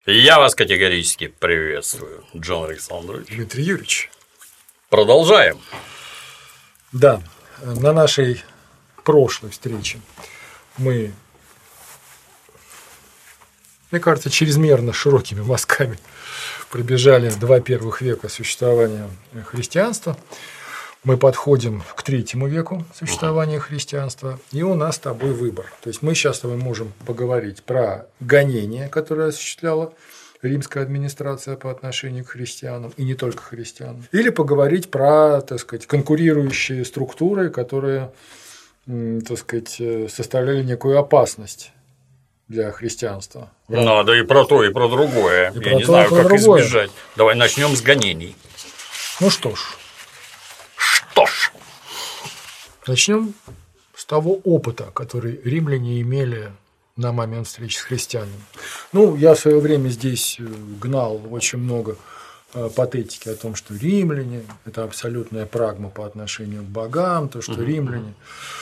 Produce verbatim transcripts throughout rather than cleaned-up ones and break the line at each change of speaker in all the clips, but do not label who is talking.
Я вас категорически приветствую, Джон Александрович.
Дмитрий Юрьевич.
Продолжаем.
Да, на нашей прошлой встрече мы, мне кажется, чрезмерно широкими мазками пробежали два первых века существования христианства. Мы подходим к третьему веку существования христианства, и у нас с тобой выбор. То есть мы сейчас с тобой можем поговорить про гонения, которые осуществляла римская администрация по отношению к христианам, и не только христианам, или поговорить про, так сказать, конкурирующие структуры, которые, так сказать, составляли некую опасность для христианства.
Надо и про то, и про другое.
И
Я
про
не
то,
знаю, как
другое.
избежать. Давай начнем с гонений.
Ну что ж.
Что ж.
Начнем с того опыта, который римляне имели на момент встречи с христианами. Ну, я в свое время здесь гнал очень много патетики о том, что римляне – это абсолютная прагма по отношению к богам, то, что римляне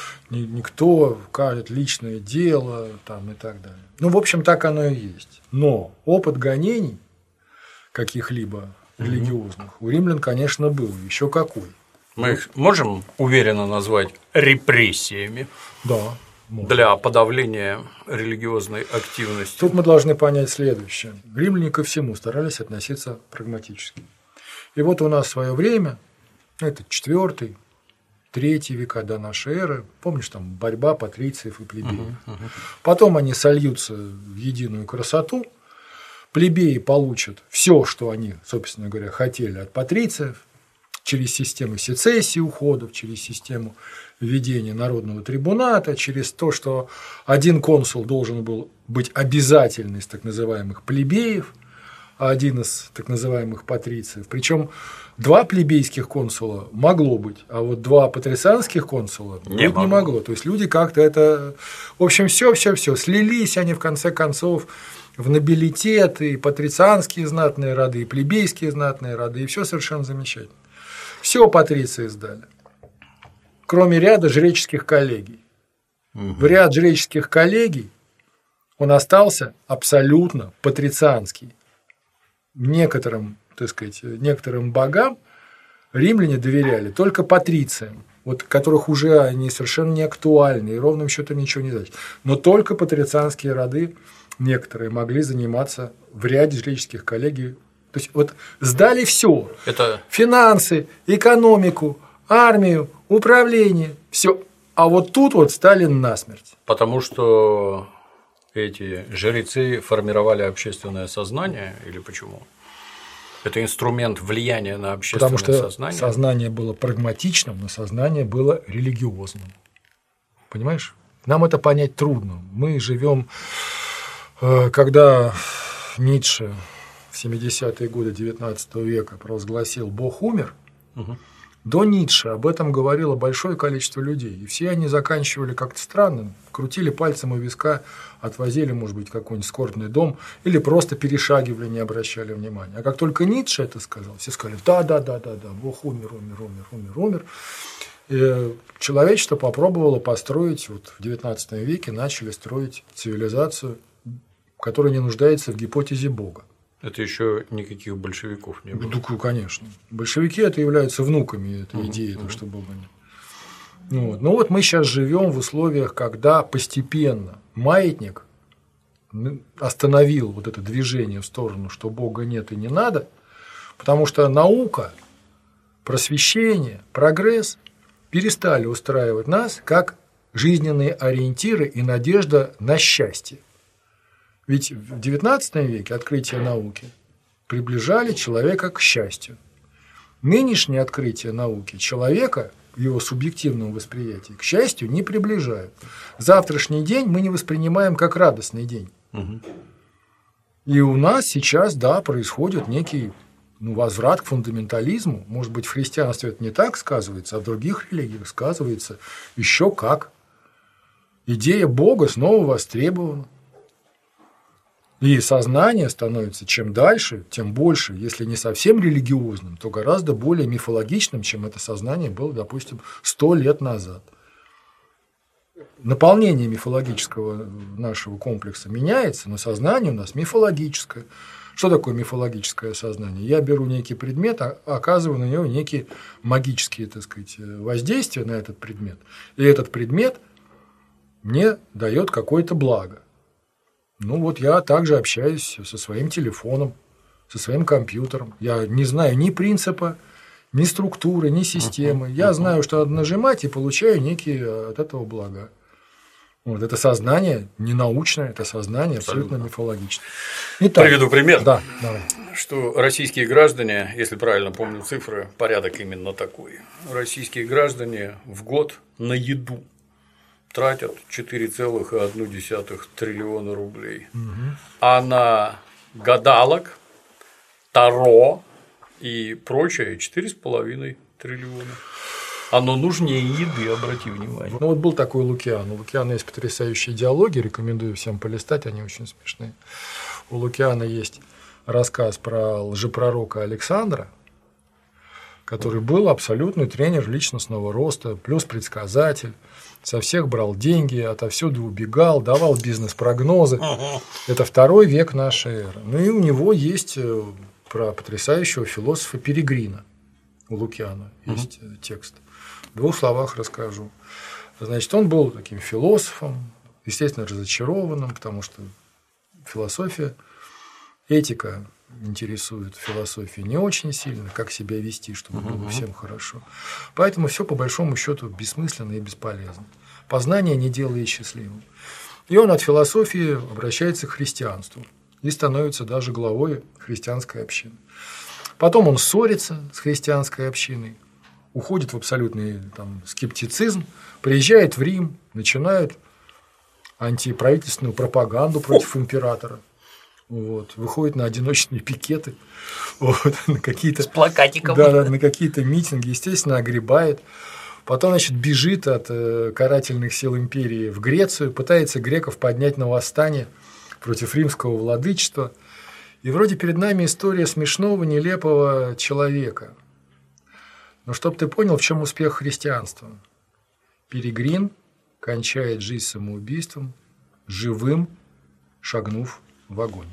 никто, кажет личное дело там, и так далее. Ну, в общем, так оно и есть. Но опыт гонений каких-либо религиозных у римлян, конечно, был. Еще какой.
Мы их можем уверенно назвать репрессиями?
Да. Можно.
Для подавления религиозной активности.
Тут мы должны понять следующее. Римляне ко всему старались относиться прагматически. И вот у нас в свое время, это четвёртый, третий века до нашей эры, помнишь, там борьба патрициев и плебеев. Uh-huh, uh-huh. Потом они сольются в единую красоту, плебеи получат все, что они, собственно говоря, хотели от патрициев, через систему сецессии уходов, через систему введения народного трибуната, через то, что один консул должен был быть обязательный из так называемых плебеев, а один из так называемых патрициев. Причем два плебейских консула могло быть, а вот два патрицианских консула
не
быть не могло. То есть люди как-то это. В общем, все, все, все. Слились они в конце концов в нобилитет, и патрицианские знатные роды, и плебейские знатные роды, и все совершенно замечательно. Все патриции сдали, кроме ряда жреческих коллегий. Угу. В ряд жреческих коллегий он остался абсолютно патрицианский. Некоторым, так сказать, некоторым богам римляне доверяли только патрициям, вот, которых уже они совершенно не актуальны и ровным счетом ничего не значит. Но только патрицианские роды некоторые могли заниматься в ряде жреческих коллегий. То есть вот сдали все:
это...
финансы, экономику, армию, управление, все. А вот тут вот стали насмерть.
Потому что эти жрецы формировали общественное сознание, или почему? Это инструмент влияния на общественное
сознание. Потому что
сознание.
Сознание было прагматичным, но сознание было религиозным. Понимаешь? Нам это понять трудно. Мы живем, когда Ницше в семидесятые годы девятнадцатого века провозгласил «Бог умер», угу. До Ницше об этом говорило большое количество людей, и все они заканчивали как-то странно, крутили пальцем у виска, отвозили, может быть, какой-нибудь скорбный дом, или просто перешагивали, не обращали внимания. А как только Ницше это сказал, все сказали: да, да, да, да, да, Бог умер, умер, умер, умер, умер. И человечество попробовало построить, вот в девятнадцатом веке начали строить цивилизацию, которая не нуждается в гипотезе Бога.
Это еще никаких большевиков не было.
Ну, конечно. Большевики это являются внуками этой uh-huh, идеи, uh-huh. что Бога нет. Ну вот. Ну вот мы сейчас живем в условиях, когда постепенно маятник остановил вот это движение в сторону, что Бога нет и не надо, потому что наука, просвещение, прогресс перестали устраивать нас как жизненные ориентиры и надежда на счастье. Ведь в девятнадцатом веке открытия науки приближали человека к счастью. Нынешние открытия науки человека в его субъективном восприятии к счастью не приближают. Завтрашний день мы не воспринимаем как радостный день. Угу. И у нас сейчас, да, происходит некий ну, возврат к фундаментализму. Может быть, в христианстве это не так сказывается, а в других религиях сказывается еще как. Идея Бога снова востребована. И сознание становится чем дальше, тем больше, если не совсем религиозным, то гораздо более мифологичным, чем это сознание было, допустим, сто лет назад. наполнение мифологического нашего комплекса меняется, но сознание у нас мифологическое. Что такое мифологическое сознание? Я беру некий предмет, а оказываю на него некие магические, так сказать, воздействия на этот предмет, и этот предмет мне дает какое-то благо. Ну вот я также общаюсь со своим телефоном, со своим компьютером. Я не знаю ни принципа, ни структуры, ни системы. Я знаю, что надо нажимать, и получаю некие от этого блага. Вот это сознание не научное, это сознание абсолютно, абсолютно мифологичное. Итак,
приведу пример.
Да, давай.
Что российские граждане, если правильно помню цифры, порядок именно такой. Российские граждане в год на еду тратят четыре целых одна десятая триллиона рублей. Угу. А на гадалок, таро и прочее четыре с половиной триллиона. Оно нужнее еды, обрати внимание.
Ну вот был такой Лукиан. У Лукиана есть потрясающие диалоги, рекомендую всем полистать, они очень смешные. У Лукиана есть рассказ про лжепророка Александра, который был абсолютный тренер личностного роста, плюс предсказатель, со всех брал деньги, отовсюду убегал, давал бизнес-прогнозы. Это второй век нашей эры. Ну и у него есть про потрясающего философа Перегрина. У Лукиана есть uh-huh. текст. В двух словах расскажу. Значит, он был таким философом, естественно, разочарованным, потому что философия, этика интересует философию не очень сильно, как себя вести, чтобы uh-huh. было всем хорошо. Поэтому все по большому счету бессмысленно и бесполезно. Познание не делает счастливым. И он от философии обращается к христианству и становится даже главой христианской общины. Потом он ссорится с христианской общиной, уходит в абсолютный там, скептицизм, приезжает в Рим, начинает антиправительственную пропаганду против императора, вот, выходит на одиночные пикеты, вот, на какие-то,
с плакатиком.
Да, на какие-то митинги, естественно, огребает. Потом, значит, бежит от карательных сил империи в Грецию, пытается греков поднять на восстание против римского владычества. И вроде перед нами история смешного, нелепого человека. Но чтоб ты понял, в чем успех христианства. Перегрин кончает жизнь самоубийством, живым шагнув в огонь.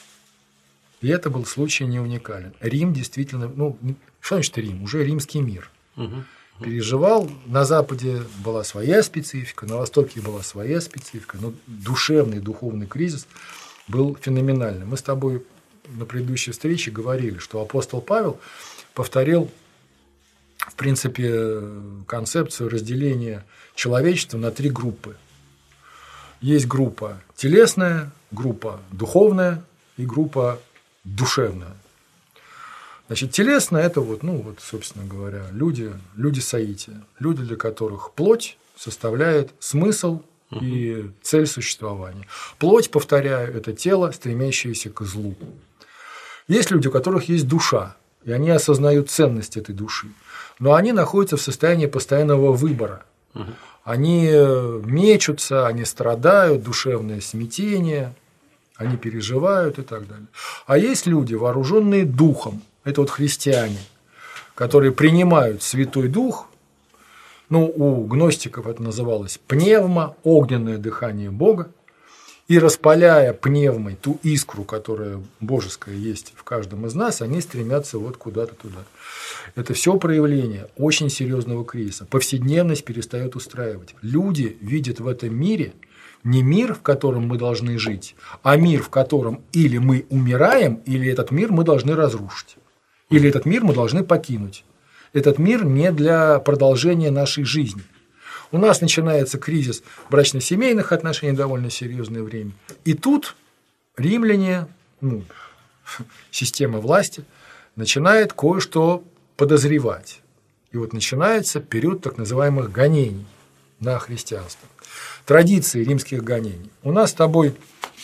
И это был случай не уникален. Рим действительно, ну, что значит Рим? Уже римский мир. Угу. Переживал, на Западе была своя специфика, на Востоке была своя специфика, но душевный, духовный кризис был феноменальным. Мы с тобой на предыдущей встрече говорили, что апостол Павел повторил, в принципе, концепцию разделения человечества на три группы. Есть группа телесная, группа духовная и группа душевная. Значит, телесная – это вот, ну, вот, собственно говоря, люди, люди соития, люди, для которых плоть составляет смысл и цель существования. Плоть, повторяю, это тело, стремящееся к злу. Есть люди, у которых есть душа, и они осознают ценность этой души, но они находятся в состоянии постоянного выбора. Они мечутся, они страдают, душевное смятение, они переживают и так далее. А есть люди, вооруженные духом, это вот христиане, которые принимают Святой Дух. Ну, у гностиков это называлось пневма, огненное дыхание Бога, и распаляя пневмой ту искру, которая божеская есть в каждом из нас, они стремятся вот куда-то туда. Это все проявление очень серьезного кризиса. Повседневность перестает устраивать. Люди видят в этом мире не мир, в котором мы должны жить, а мир, в котором или мы умираем, или этот мир мы должны разрушить, или этот мир мы должны покинуть. Этот мир не для продолжения нашей жизни. У нас начинается кризис брачно-семейных отношений, довольно серьезное время. И тут римляне, ну, система власти, начинает кое-что подозревать. И вот начинается период так называемых гонений на христианство. Традиции римских гонений. У нас с тобой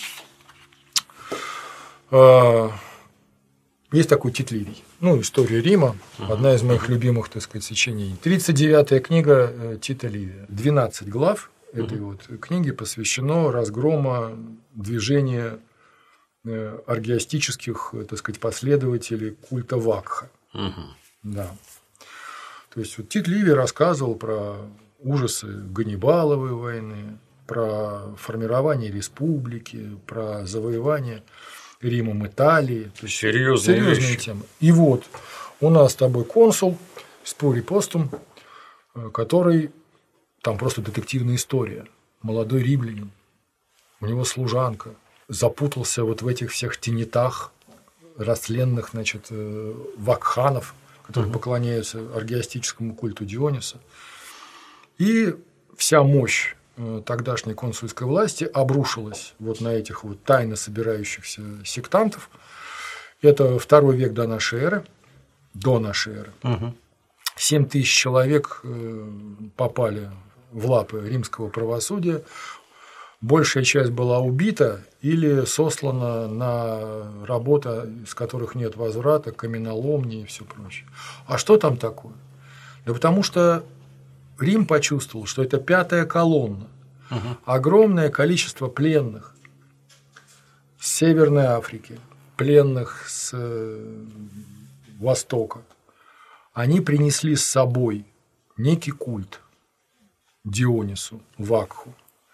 э, есть такой Тит Ливий. Ну, история Рима, одна из моих любимых, так сказать, сочинений. тридцать девятая книга Тита Ливия. двенадцать глав этой вот книги посвящено разгрому движения аргиастических, так сказать, последователей культа Вакха. Да. То есть вот Тит Ливий рассказывал про ужасы Ганнибаловой войны, про формирование республики, про завоевание Римом Италии. То есть
серьезные,
серьезные
вещи.
темы. И вот у нас с тобой консул Спурий Постум, который там просто детективная история. Молодой римлянин, у него служанка, запутался вот в этих всех тенетах растленных, значит, вакханов, которые угу. поклоняются аргиастическому культу Диониса. И вся мощь тогдашней консульской власти обрушилась вот на этих вот тайно собирающихся сектантов. Это второй век до нашей эры, до нашей эры. Угу. семь тысяч человек попали в лапы римского правосудия. Большая часть была убита или сослана на работы, из которых нет возврата, каменоломни и все прочее. А что там такое? Да потому что Рим почувствовал, что это пятая колонна. Угу. Огромное количество пленных с Северной Африки, пленных с Востока. Они принесли с собой некий культ Дионису, Вакху.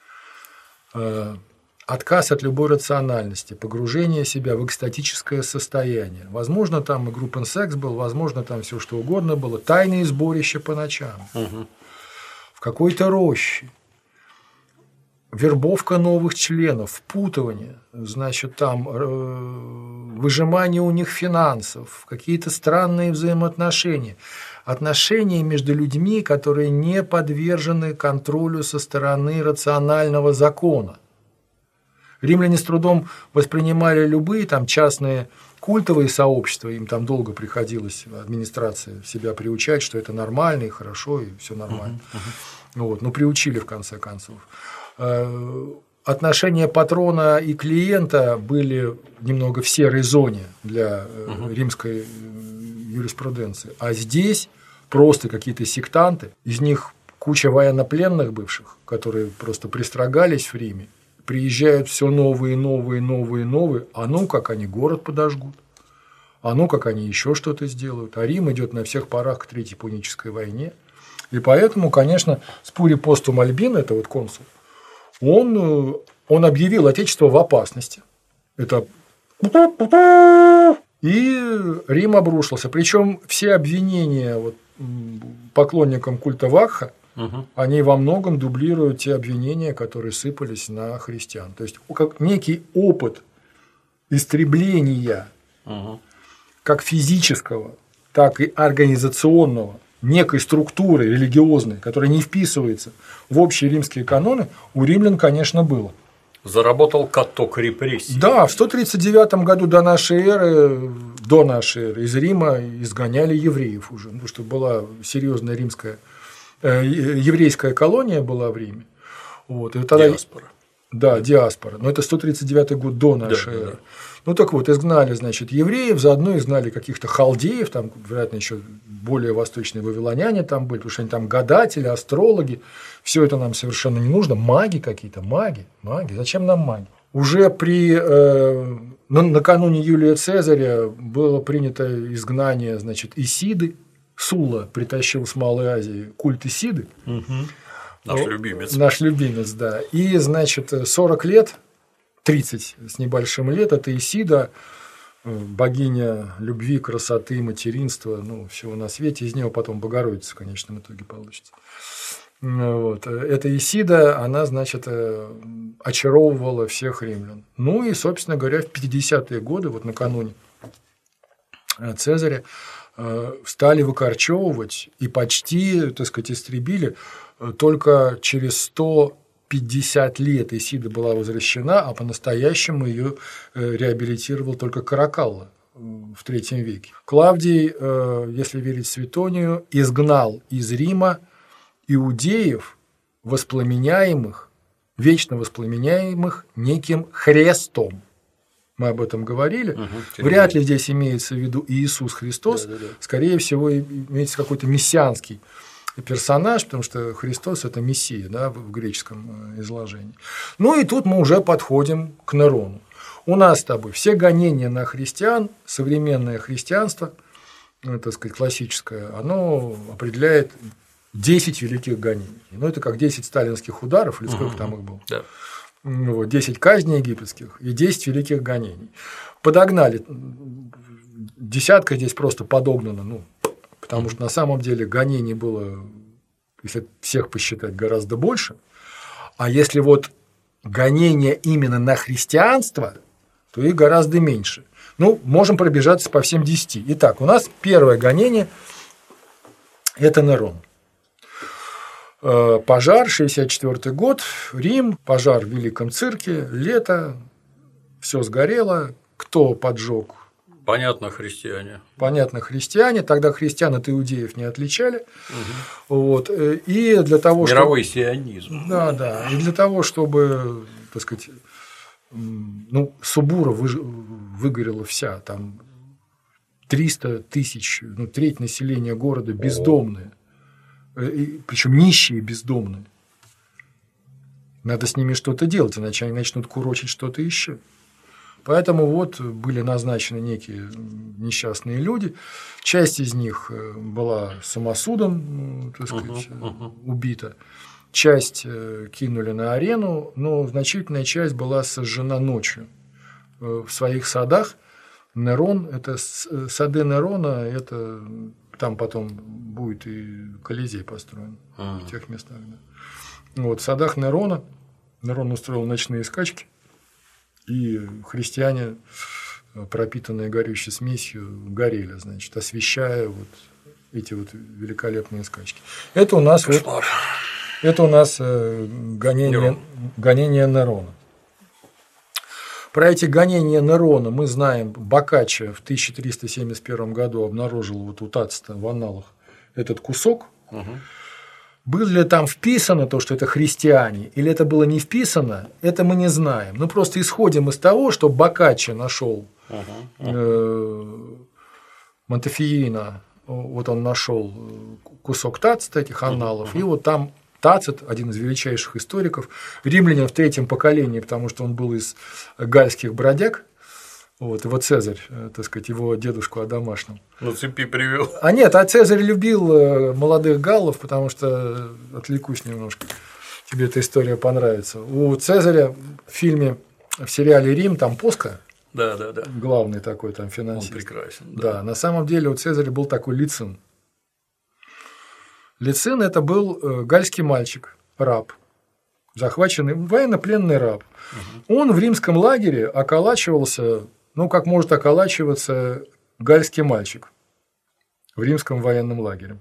Отказ от любой рациональности, погружение себя в экстатическое состояние. Возможно, там и группен секс был, возможно, там все что угодно было. Тайные сборища по ночам. Угу. В какой-то роще. Вербовка новых членов, впутывание, значит, там э, выжимание у них финансов, какие-то странные взаимоотношения. Отношения между людьми, которые не подвержены контролю со стороны рационального закона. Римляне с трудом воспринимали любые там частные культовые сообщества, им там долго приходилось администрации себя приучать, что это нормально и хорошо, и все нормально. Uh-huh, uh-huh. Вот, ну, приучили в конце концов. Отношения патрона и клиента были немного в серой зоне для uh-huh. римской юриспруденции. А здесь просто какие-то сектанты, из них куча военнопленных бывших, которые просто пристрогались в Риме, приезжают все новые, новые, новые, новые, а ну как они город подожгут, а ну как они еще что-то сделают. А Рим идет на всех парах к Третьей Пунической войне. И поэтому, конечно, Спурий Постум Альбин, это вот консул, он, он объявил Отечество в опасности. Это и Рим обрушился. Причем все обвинения вот, поклонникам культа Вакха, угу. они во многом дублируют те обвинения, которые сыпались на христиан. То есть как некий опыт истребления угу. как физического, так и организационного, некой структуры религиозной, которая не вписывается в общие римские каноны, у римлян, конечно, было.
Заработал каток репрессий.
Да, в сто тридцать девятом году до нашей эры, до нашей эры из Рима изгоняли евреев уже, потому что была серьезная римская, э, еврейская колония была в Риме. Вот, и тогда...
Диаспора.
Да, диаспора. Но это сто тридцать девятый год до нашей да, эры. Да. Ну так вот, изгнали, значит, евреев, заодно изгнали каких-то халдеев, там, вероятно, еще более восточные вавилоняне там были, потому что они там гадатели, астрологи. Все это нам совершенно не нужно. Маги какие-то, маги, маги. Зачем нам маги? Уже при э, накануне Юлия Цезаря было принято изгнание, значит, Исиды. Сула притащил с Малой Азии культ Исиды.
Угу. Наш любимец.
Наш любимец, да. И, значит, сорок лет, тридцать с небольшим лет, это Исида, богиня любви, красоты, материнства, ну, всего на свете. Из него потом Богородица в конечном итоге получится. Вот. Эта Исида, она, значит, очаровывала всех римлян. Ну и, собственно говоря, в пятидесятые годы, вот накануне Цезаря, стали выкорчевывать и почти, так сказать, истребили. Только через сто пятьдесят лет Исида была возвращена, а по-настоящему ее реабилитировал только Каракалла в третьем веке. Клавдий, если верить Светонию, изгнал из Рима иудеев, воспламеняемых, вечно воспламеняемых неким Христом. Мы об этом говорили. Угу, Вряд ли здесь имеется в виду Иисус Христос. Да, да, да. Скорее всего, имеется какой-то мессианский персонаж, потому что Христос – это Мессия, да, в греческом изложении. Ну и тут мы уже подходим к Нерону. У нас с тобой все гонения на христиан, современное христианство, так сказать, классическое, оно определяет десять великих гонений. Ну, это как десять сталинских ударов, или сколько угу. там их было.
Да.
Вот, десять казней египетских и десять великих гонений. Подогнали. Десятка здесь просто подогнана, ну, потому что на самом деле гонений было, если всех посчитать, гораздо больше. А если вот гонения именно на христианство, то их гораздо меньше. Ну, можем пробежаться по всем десяти. Итак, у нас первое гонение – это Нерон. Пожар, шестьдесят четвёртый год, Рим, пожар в Великом цирке, лето, все сгорело. Кто поджег?
Понятно, христиане.
Понятно, христиане. Тогда христиан от иудеев не отличали. Угу. Вот. И для того,
мировой
чтобы...
сионизм.
Да, да. И для того, чтобы, так сказать, ну, Субура выгорела вся, там триста тысяч, ну, треть населения города бездомные. Причем нищие бездомные. Надо с ними что-то делать, иначе они начнут курочить что-то еще. Поэтому вот были назначены некие несчастные люди. Часть из них была самосудом, так сказать, uh-huh, uh-huh. убита. Часть кинули на арену, но значительная часть была сожжена ночью в своих садах. Нерон, это сады Нерона, это там потом будет и Колизей построен uh-huh. в тех местах. Да. Вот, в садах Нерона Нерон устроил ночные скачки. И христиане, пропитанные горючей смесью, горели, значит, освещая вот эти вот великолепные скачки. Это у нас, вот, это у нас гонение, Нерон. гонение Нерона. Про эти гонения Нерона мы знаем. Боккаччо в тысяча триста семьдесят первом году обнаружил вот у Тацита в анналах этот кусок. Угу. Было ли там вписано то, что это христиане, или это было не вписано, это мы не знаем. Мы просто исходим из того, что Боккаччо нашел uh-huh, uh-huh. э, Монтефиина, вот он нашел кусок Тацита, этих анналов, uh-huh. и вот там Тацит, один из величайших историков, римлянин в третьем поколении, потому что он был из гальских бродяг. Вот, его Цезарь, так сказать, его дедушку одомашнил.
На цепи привел.
А нет, а Цезарь любил молодых галлов, потому что, отвлекусь немножко, тебе эта история понравится. У Цезаря в фильме, в сериале «Рим» там Поска,
да, да, да.
главный такой там финансист.
Он прекрасен. Да.
да, на самом деле у Цезаря был такой Лицин. Лицин – это был гальский мальчик, раб, захваченный, военно-пленный раб. Угу. Он в римском лагере околачивался. Ну, как может околачиваться гальский мальчик в римском военном лагере.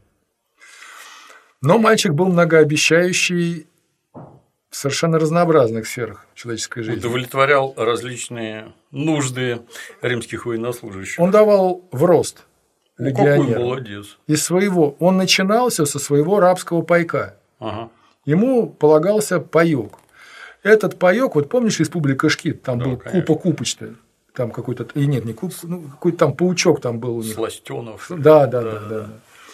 Но мальчик был многообещающий в совершенно разнообразных сферах человеческой жизни.
Удовлетворял различные нужды римских военнослужащих.
Он давал в рост легионерам.
Какой молодец.
Из своего. Он начинался со своего рабского пайка.
Ага.
Ему полагался паёк. Этот паёк, вот помнишь Республика Шкит, там да, был купа-купочный. Там какой-то, и нет, не куп, ну, какой-то там паучок там был у них.
Сластёнов.
Да, да, да, да, да, да.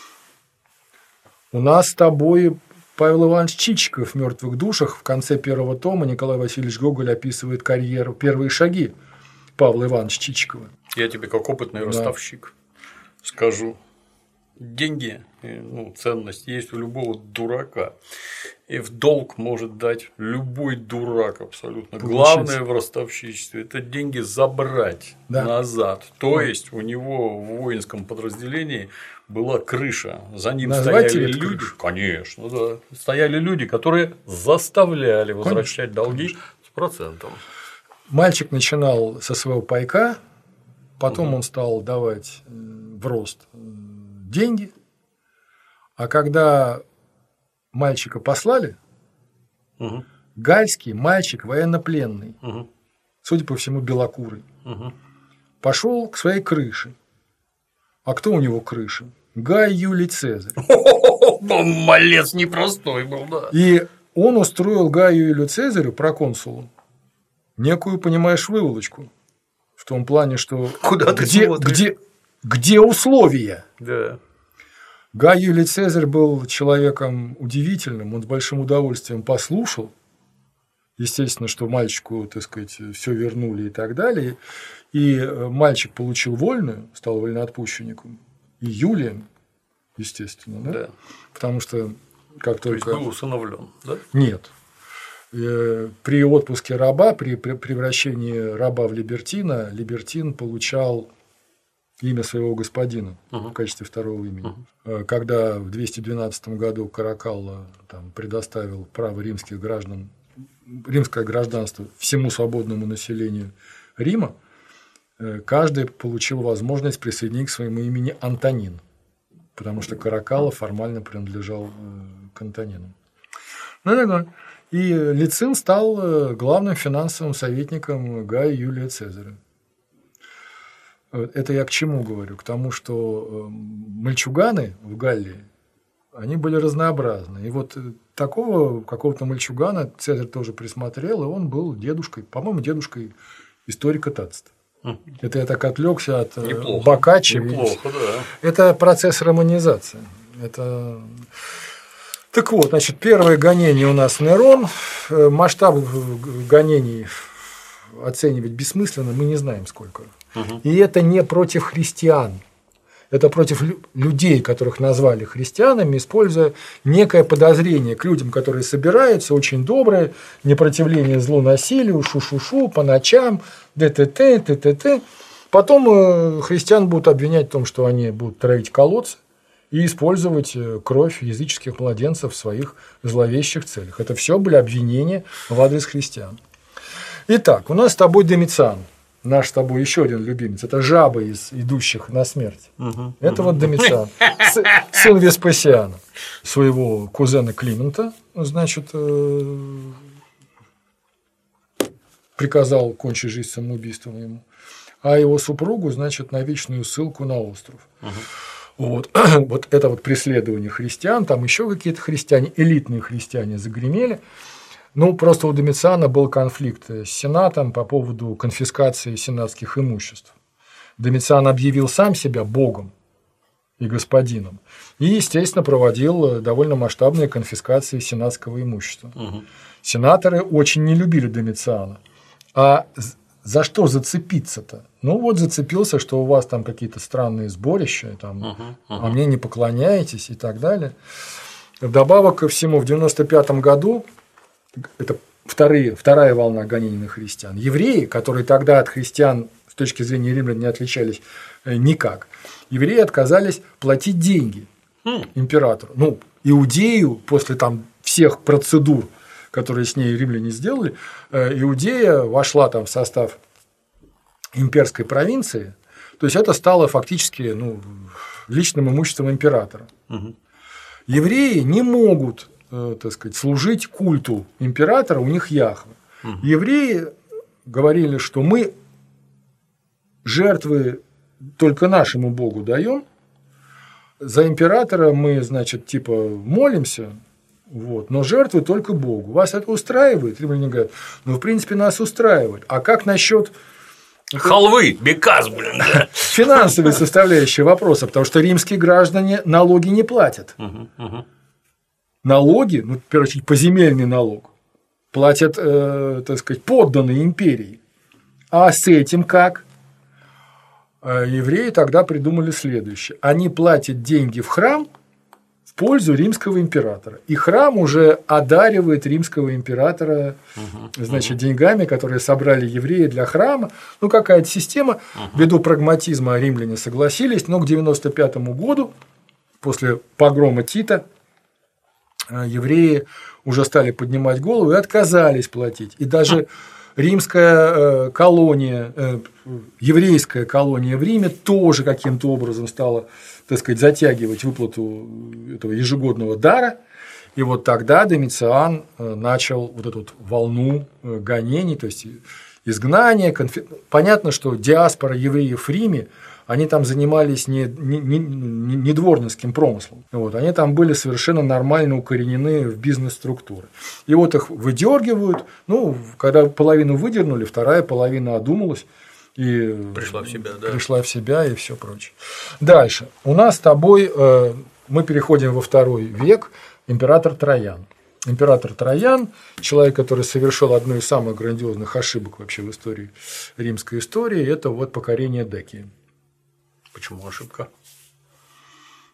У нас с тобой Павел Иванович Чичиков в «Мертвых душах» в конце первого тома Николай Васильевич Гоголь описывает карьеру, первые шаги Павла Ивановича Чичикова.
Я тебе как опытный да. ростовщик скажу. Деньги, ну, ценность есть у любого дурака. И в долг может дать любой дурак абсолютно. Получить. Главное в ростовщичестве – это деньги забрать да. назад. То есть у него в воинском подразделении была крыша. За ним Назвать стояли люди. Крышу? Конечно, да. Стояли люди, которые заставляли возвращать Конечно. долги с процентом. Мальчик начинал со своего пайка, потом угу. он стал давать в рост деньги, а когда мальчика послали, угу. гальский мальчик военнопленный, угу. судя по всему, белокурый, угу. пошел к своей крыше. А кто у него крыша? Гай Юлий Цезарь. Он малец непростой был, да. И он устроил Гаю Юлию Цезарю, проконсулу, некую, понимаешь, выволочку. В том плане, что Куда где, ты где, где условия? Да. Гай Юлий Цезарь был человеком удивительным, он с большим удовольствием послушал. Естественно, что мальчику, так сказать, все вернули и так далее. И мальчик получил вольную, стал вольноотпущенником. И Юлием, естественно, да? Да. Потому что
как
То
только…
есть был усыновлен, да?
Нет. При отпуске раба, при превращении раба в либертина, либертин получал имя своего господина uh-huh. в качестве второго имени. Uh-huh. Когда в двести двенадцатом году Каракалла там, предоставил право римских граждан, римское гражданство всему свободному населению Рима, каждый получил возможность присоединить к своему имени Антонин, потому что Каракалла формально принадлежал к Антонинам. Ну, и Лицин стал главным финансовым советником Гая Юлия Цезаря. Это я к чему говорю? К тому, что мальчуганы в Галлии, они были разнообразны. И вот такого какого-то мальчугана Цезарь тоже присмотрел, и он был дедушкой, по-моему, дедушкой историка Тацита. Это я так отвлекся от неплохо, Боккаччо.
Неплохо, да.
Это процесс романизации. Это… Так вот, значит, первое гонение у нас Нерон. Масштаб гонений оценивать бессмысленно, мы не знаем сколько. Угу. И это не против христиан. Это против людей, которых назвали христианами, используя некое подозрение к людям, которые собираются, очень добрые, непротивление злу, насилию, шу-шу-шу, по ночам, ДТТ, ТТТ. Потом христиан будут обвинять в том, что они будут травить колодцы и использовать кровь языческих младенцев в своих зловещих целях. Это все были обвинения в адрес христиан. Итак, у нас с тобой Домициан. Наш с тобой еще один любимец. Это жаба из идущих на смерть. Угу, это угу. вот Домициан, сын Веспасиана, своего кузена Климента, значит, приказал кончить жизнь самоубийством ему, а его супругу, значит, на вечную ссылку на остров. Угу. Вот. Вот это вот преследование христиан, там еще какие-то христиане, элитные христиане загремели. Ну, просто у Домициана был конфликт с Сенатом по поводу конфискации сенатских имуществ. Домициан объявил сам себя богом и господином и, естественно, проводил довольно масштабные конфискации сенатского имущества. Угу. Сенаторы очень не любили Домициана. А за что зацепиться-то? Ну, вот зацепился, что у вас там какие-то странные сборища, там, угу, угу. а мне не поклоняетесь и так далее. Вдобавок ко всему, в девяносто пятом году это вторые, вторая волна гонений на христиан. Евреи, которые тогда от христиан с точки зрения римлян не отличались никак, евреи отказались платить деньги императору. Ну, Иудею после там всех процедур, которые с ней римляне сделали, Иудея вошла там в состав имперской провинции, то есть это стало фактически ну, личным имуществом императора. Угу. Евреи не могут так сказать, служить культу императора, у них Яхве. Угу. Евреи говорили, что мы жертвы только нашему Богу даем, за императора мы, значит, типа молимся, вот, но жертвы только Богу. Вас это устраивает? Римляне говорят, ну, в принципе, нас устраивает. А как насчет
халвы, бекас, блин, да?
Финансовой составляющей вопроса, потому что римские граждане налоги не платят. Угу, угу. Налоги, ну, в первую очередь, поземельный налог, платят, э, так сказать, подданные империи. А с этим как? Евреи тогда придумали следующее. Они платят деньги в храм в пользу римского императора. И храм уже одаривает римского императора угу, значит, угу. деньгами, которые собрали евреи для храма. Ну, какая-то система. Угу. Ввиду прагматизма римляне согласились, но к девяносто пятому году, после погрома Тита, евреи уже стали поднимать голову и отказались платить. И даже римская колония, еврейская колония в Риме тоже каким-то образом стала, так сказать, затягивать выплату этого ежегодного дара. И вот тогда Домициан начал вот эту вот волну гонений, то есть изгнания. Конфи... Понятно, что диаспора евреев в Риме, они там занимались не, не, не, не дворницким промыслом. Вот, они там были совершенно нормально укоренены в бизнес-структуры. И вот их выдергивают. Ну, когда половину выдернули, вторая половина одумалась. И
пришла в себя, да.
Пришла в себя и все прочее. Дальше. У нас с тобой э, мы переходим во второй век. Император Троян. Император Троян, человек, который совершил одну из самых грандиозных ошибок вообще в истории римской истории, это вот покорение Дакии.
Почему ошибка?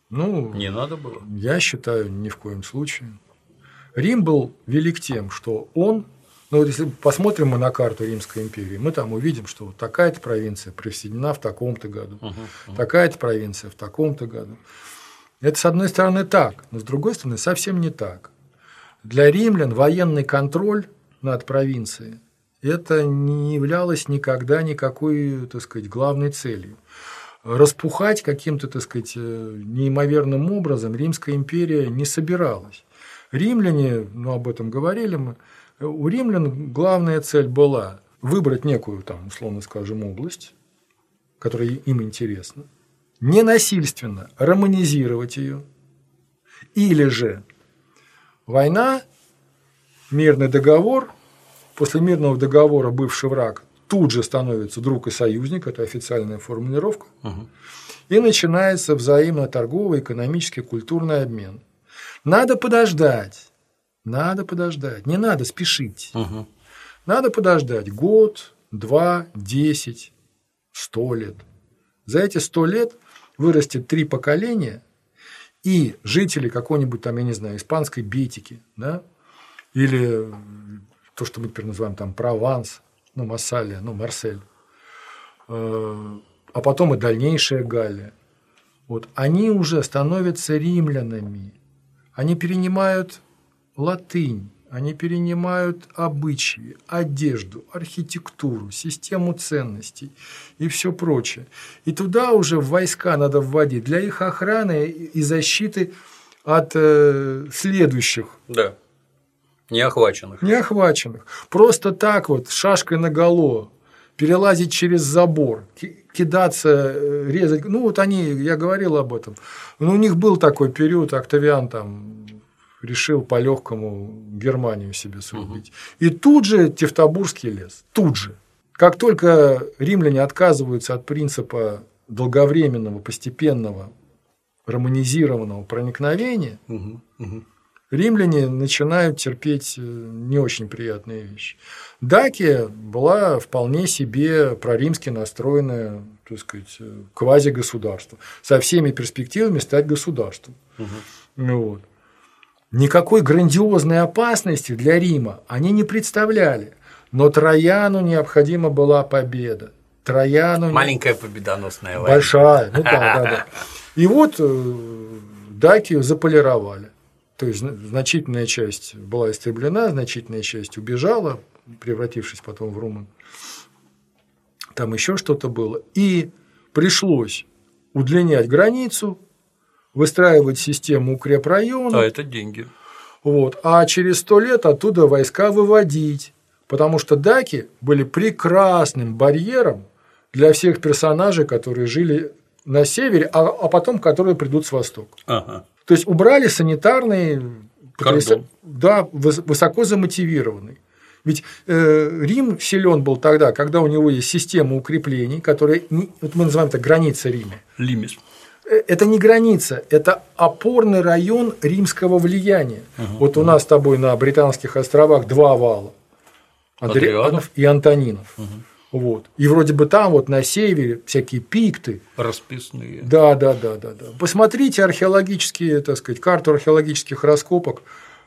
Ну,
не надо было.
Я считаю, ни в коем случае. Рим был велик тем, что он, ну вот если посмотрим мы на карту Римской империи, мы там увидим, что вот такая-то провинция присоединена в таком-то году, uh-huh, uh-huh. такая-то провинция в таком-то году. Это, с одной стороны, так, но с другой стороны, совсем не так. Для римлян военный контроль над провинцией это не являлось никогда никакой, так сказать, главной целью. Распухать каким-то, так сказать, неимоверным образом Римская империя не собиралась. Римляне, ну об этом говорили мы, у римлян главная цель была выбрать некую, там, условно скажем, область, которая им интересна, ненасильственно романизировать ее, или же война, мирный договор, после мирного договора бывший враг тут же становится друг и союзник, это официальная формулировка, угу. и начинается взаимно торговый, экономический, культурный обмен. Надо подождать, надо подождать, не надо спешить. Угу. Надо подождать год, два, десять, сто лет. За эти сто лет вырастет три поколения, и жители какой-нибудь там, я не знаю, испанской Бетики, да, или то, что мы теперь называем там Прованс, ну, Массалия, ну, Марсель, а потом и дальнейшая Галлия, вот, они уже становятся римлянами. Они перенимают латынь, они перенимают обычаи, одежду, архитектуру, систему ценностей и все прочее. И туда уже в войска надо вводить для их охраны и защиты от э, следующих.
Да, неохваченных.
Неохваченных. Просто так вот, шашкой наголо, перелазить через забор, кидаться, резать. Ну, вот они, я говорил об этом. Но у них был такой период, Октавиан там решил по-легкому Германию себе срубить. Угу. И тут же Тевтобурский лес. Тут же. Как только римляне отказываются от принципа долговременного, постепенного, романизированного проникновения, угу. Угу. римляне начинают терпеть не очень приятные вещи. Дакия была вполне себе проримски настроенное, так сказать, квазигосударство, со всеми перспективами стать государством. Угу. Вот. Никакой грандиозной опасности для Рима они не представляли, но Трояну необходима была победа. Трояну
маленькая победоносная война.
Большая, ну да, да, да. И вот Дакию заполировали. То есть значительная часть была истреблена, значительная часть убежала, превратившись потом в румын. Там еще что-то было. И пришлось удлинять границу, выстраивать систему укрепрайонов.
А это деньги.
Вот. А через сто лет оттуда войска выводить. Потому что даки были прекрасным барьером для всех персонажей, которые жили на севере, а, а потом которые придут с востока.
Ага.
То есть убрали санитарный
кордон.
Да, высоко замотивированный. Ведь э, Рим силен был тогда, когда у него есть система укреплений, которая, вот мы называем это граница Рима.
Лимис.
Это не граница, это опорный район римского влияния. Угу, вот угу. у нас с тобой на Британских островах два вала. Адрианов и Антонинов. Угу. Вот. И вроде бы там вот на севере всякие пикты.
Расписные.
Да, да, да, да, да. Посмотрите археологические, так сказать, карту археологических раскопок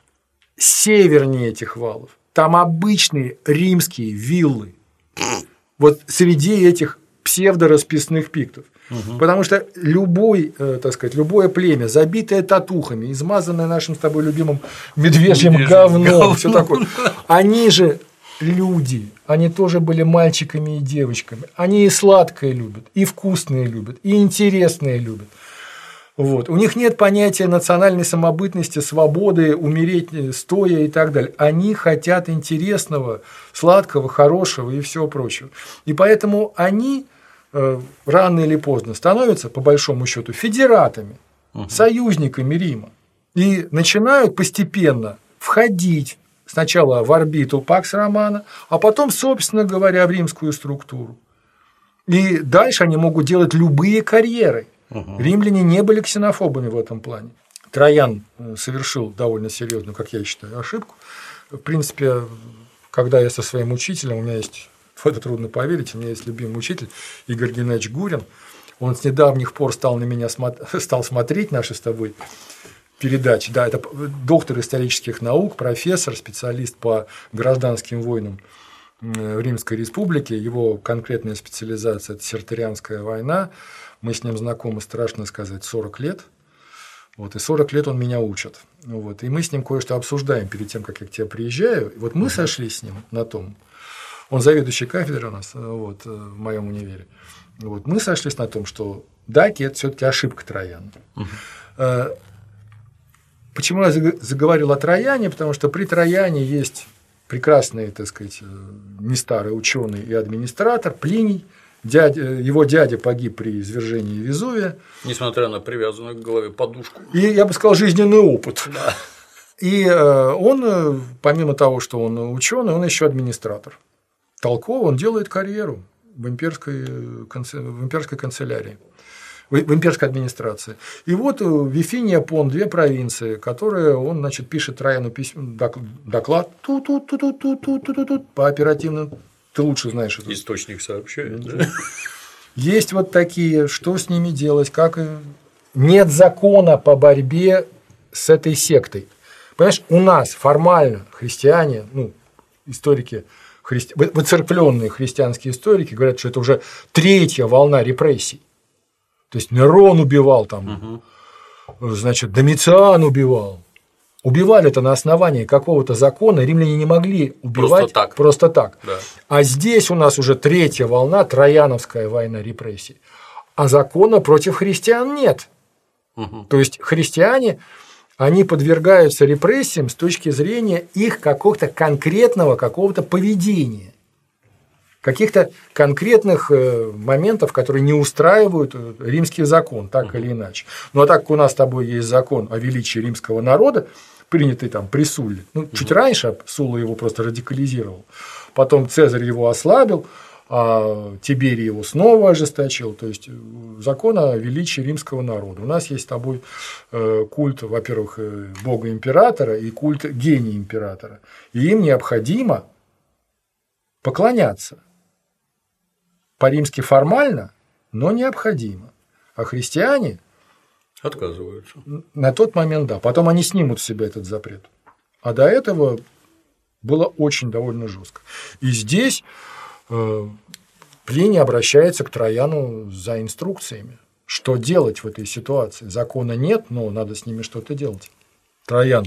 севернее этих валов. Там обычные римские виллы. Вот среди этих псевдорасписных пиктов. Угу. Потому что любой, так сказать, любое племя, забитое татухами, измазанное нашим с тобой любимым медвежьим, медвежьим говном, говном. Все такое, они же люди, они тоже были мальчиками и девочками. Они и сладкое любят, и вкусное любят, и интересное любят. Вот. У них нет понятия национальной самобытности, свободы, умереть стоя и так далее. Они хотят интересного, сладкого, хорошего и всего прочего. И поэтому они э, рано или поздно становятся, по большому счету, федератами, угу. союзниками Рима. И начинают постепенно входить сначала в орбиту Пакс Романа, а потом, собственно говоря, в римскую структуру. И дальше они могут делать любые карьеры. Угу. Римляне не были ксенофобами в этом плане. Троян совершил довольно серьезную, как я считаю, ошибку. В принципе, когда я со своим учителем, у меня есть, в это трудно поверить, у меня есть любимый учитель Игорь Геннадьевич Гурин, Он с недавних пор стал на меня смо- стал смотреть наши с тобой передачи. Да, это доктор исторических наук, профессор, специалист по гражданским войнам в Римской Республике. Его конкретная специализация – это Серторианская война. Мы с ним знакомы, страшно сказать, сорок лет. Вот, и сорок лет он меня учит. Вот, и мы с ним кое-что обсуждаем перед тем, как я к тебе приезжаю. И вот мы сошлись с ним на том. Он заведующий кафедрой у нас вот, в моем универе. Вот, мы сошлись на том, что даки – это все-таки ошибка Трояна. Uh-huh. Почему я заговорил о Трояне? Потому что при Трояне есть прекрасный, так сказать, не старый ученый и администратор Плиний. Дядя, его дядя погиб при извержении Везувия.
Несмотря на привязанную к голове подушку.
И, я бы сказал, жизненный опыт.
Да.
И он, помимо того, что он ученый, он еще администратор. Толково он делает карьеру в имперской, в имперской канцелярии, в имперской администрации. И вот Вифиния Пон, две провинции, которые он, значит, пишет Трояну письмо, доклад по оперативным. Ты лучше знаешь это.
Источник сообщает. Да?
Есть вот такие, что с ними делать, как нет закона по борьбе с этой сектой. Понимаешь, у нас формально христиане, ну, историки, христи... выцерквленные христианские историки говорят, что это уже третья волна репрессий. То есть Нерон убивал там, угу. значит, Домициан убивал. Убивали это на основании какого-то закона, римляне не могли убивать
просто так.
Просто так.
Да.
А здесь у нас уже третья волна, Трояновская война репрессий. А закона против христиан нет. Угу. То есть христиане, они подвергаются репрессиям с точки зрения их какого-то конкретного какого-то поведения. Каких-то конкретных моментов, которые не устраивают римский закон, так угу. или иначе. Ну, а так как у нас с тобой есть закон о величии римского народа, принятый там при Сулле, ну, угу. чуть раньше Сулла его просто радикализировал, потом Цезарь его ослабил, а Тиберий его снова ожесточил, то есть закон о величии римского народа. У нас есть с тобой культ, во-первых, бога императора и культ гения императора, и им необходимо поклоняться. По-римски формально, но необходимо. А христиане
отказываются.
На тот момент, да. Потом они снимут с себя этот запрет. А до этого было очень довольно жестко. И здесь э, Плиний обращается к Трояну за инструкциями. Что делать в этой ситуации? Закона нет, но надо с ними что-то делать. Троян.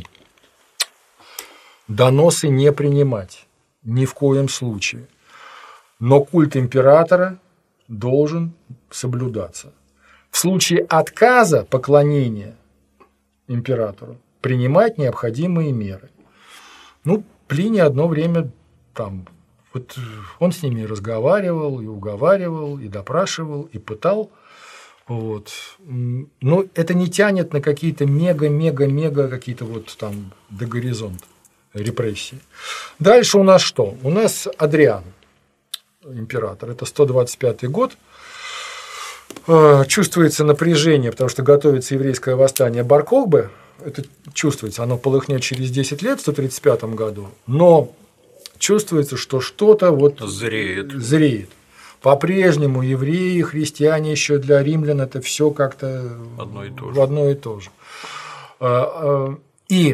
Доносы не принимать. Ни в коем случае. Но культ императора должен соблюдаться. В случае отказа поклонения императору принимать необходимые меры. Ну, Плиний одно время там, вот он с ними разговаривал, и уговаривал, и допрашивал, и пытал. Вот. Но это не тянет на какие-то мега-мега-мега какие-то вот там до горизонта репрессии. Дальше у нас что? У нас Адриан, император, это сто двадцать пятый год. Чувствуется напряжение, потому что готовится еврейское восстание Бар-Кохбы. Это чувствуется, оно полыхнет через десять лет в сто тридцать пятом году, но чувствуется, что что-то вот
зреет.
зреет. По-прежнему евреи, христиане еще для римлян это все как-то
одно и то же.
В одно и то же. И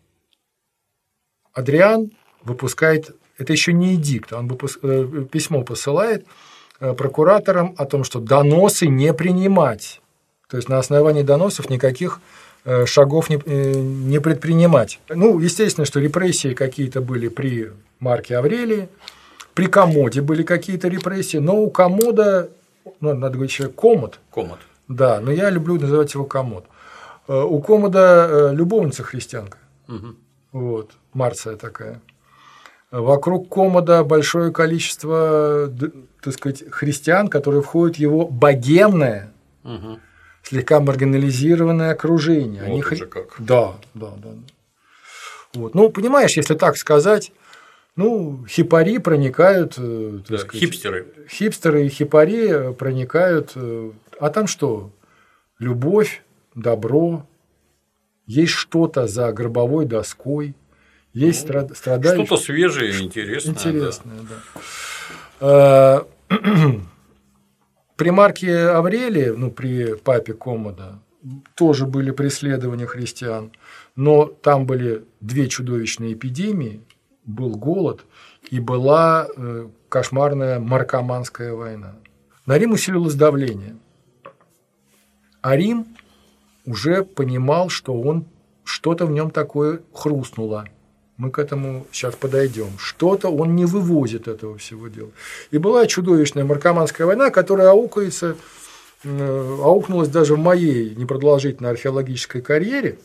Адриан выпускает, это еще не эдикт, он выпуск, письмо посылает прокураторам о том, что доносы не принимать. То есть на основании доносов никаких шагов не, не предпринимать. Ну, естественно, что репрессии какие-то были при Марке Аврелии, при Комоде были какие-то репрессии, но у Комода, ну, надо говорить еще Комод.
Комод.
Да, но я люблю называть его Комод. У Комода любовница христианка. Угу. Вот, Марция такая. Вокруг Комода большое количество, так сказать, христиан, которые входят в его богемное, угу. слегка маргинализированное окружение.
Вот
Они
уже
хри...
как.
Да, да, да. Вот. Ну, понимаешь, если так сказать, ну, хипари проникают, так
да,
сказать,
хипстеры.
Хипстеры и хипари проникают. А там что? Любовь, добро, есть что-то за гробовой доской. Есть ну, страдающие.
Что-то свежее и интересное.
Интересное, да. да. При Марке Аврелии, ну, при папе Коммода, тоже были преследования христиан, но там были две чудовищные эпидемии, был голод и была кошмарная маркоманская война. На Рим усилилось давление, а Рим уже понимал, что он, что-то в нем такое хрустнуло. Мы к этому сейчас подойдем. Что-то он не вывозит этого всего дела. И была чудовищная маркоманская война, которая аукается, аукнулась даже в моей непродолжительной археологической карьере.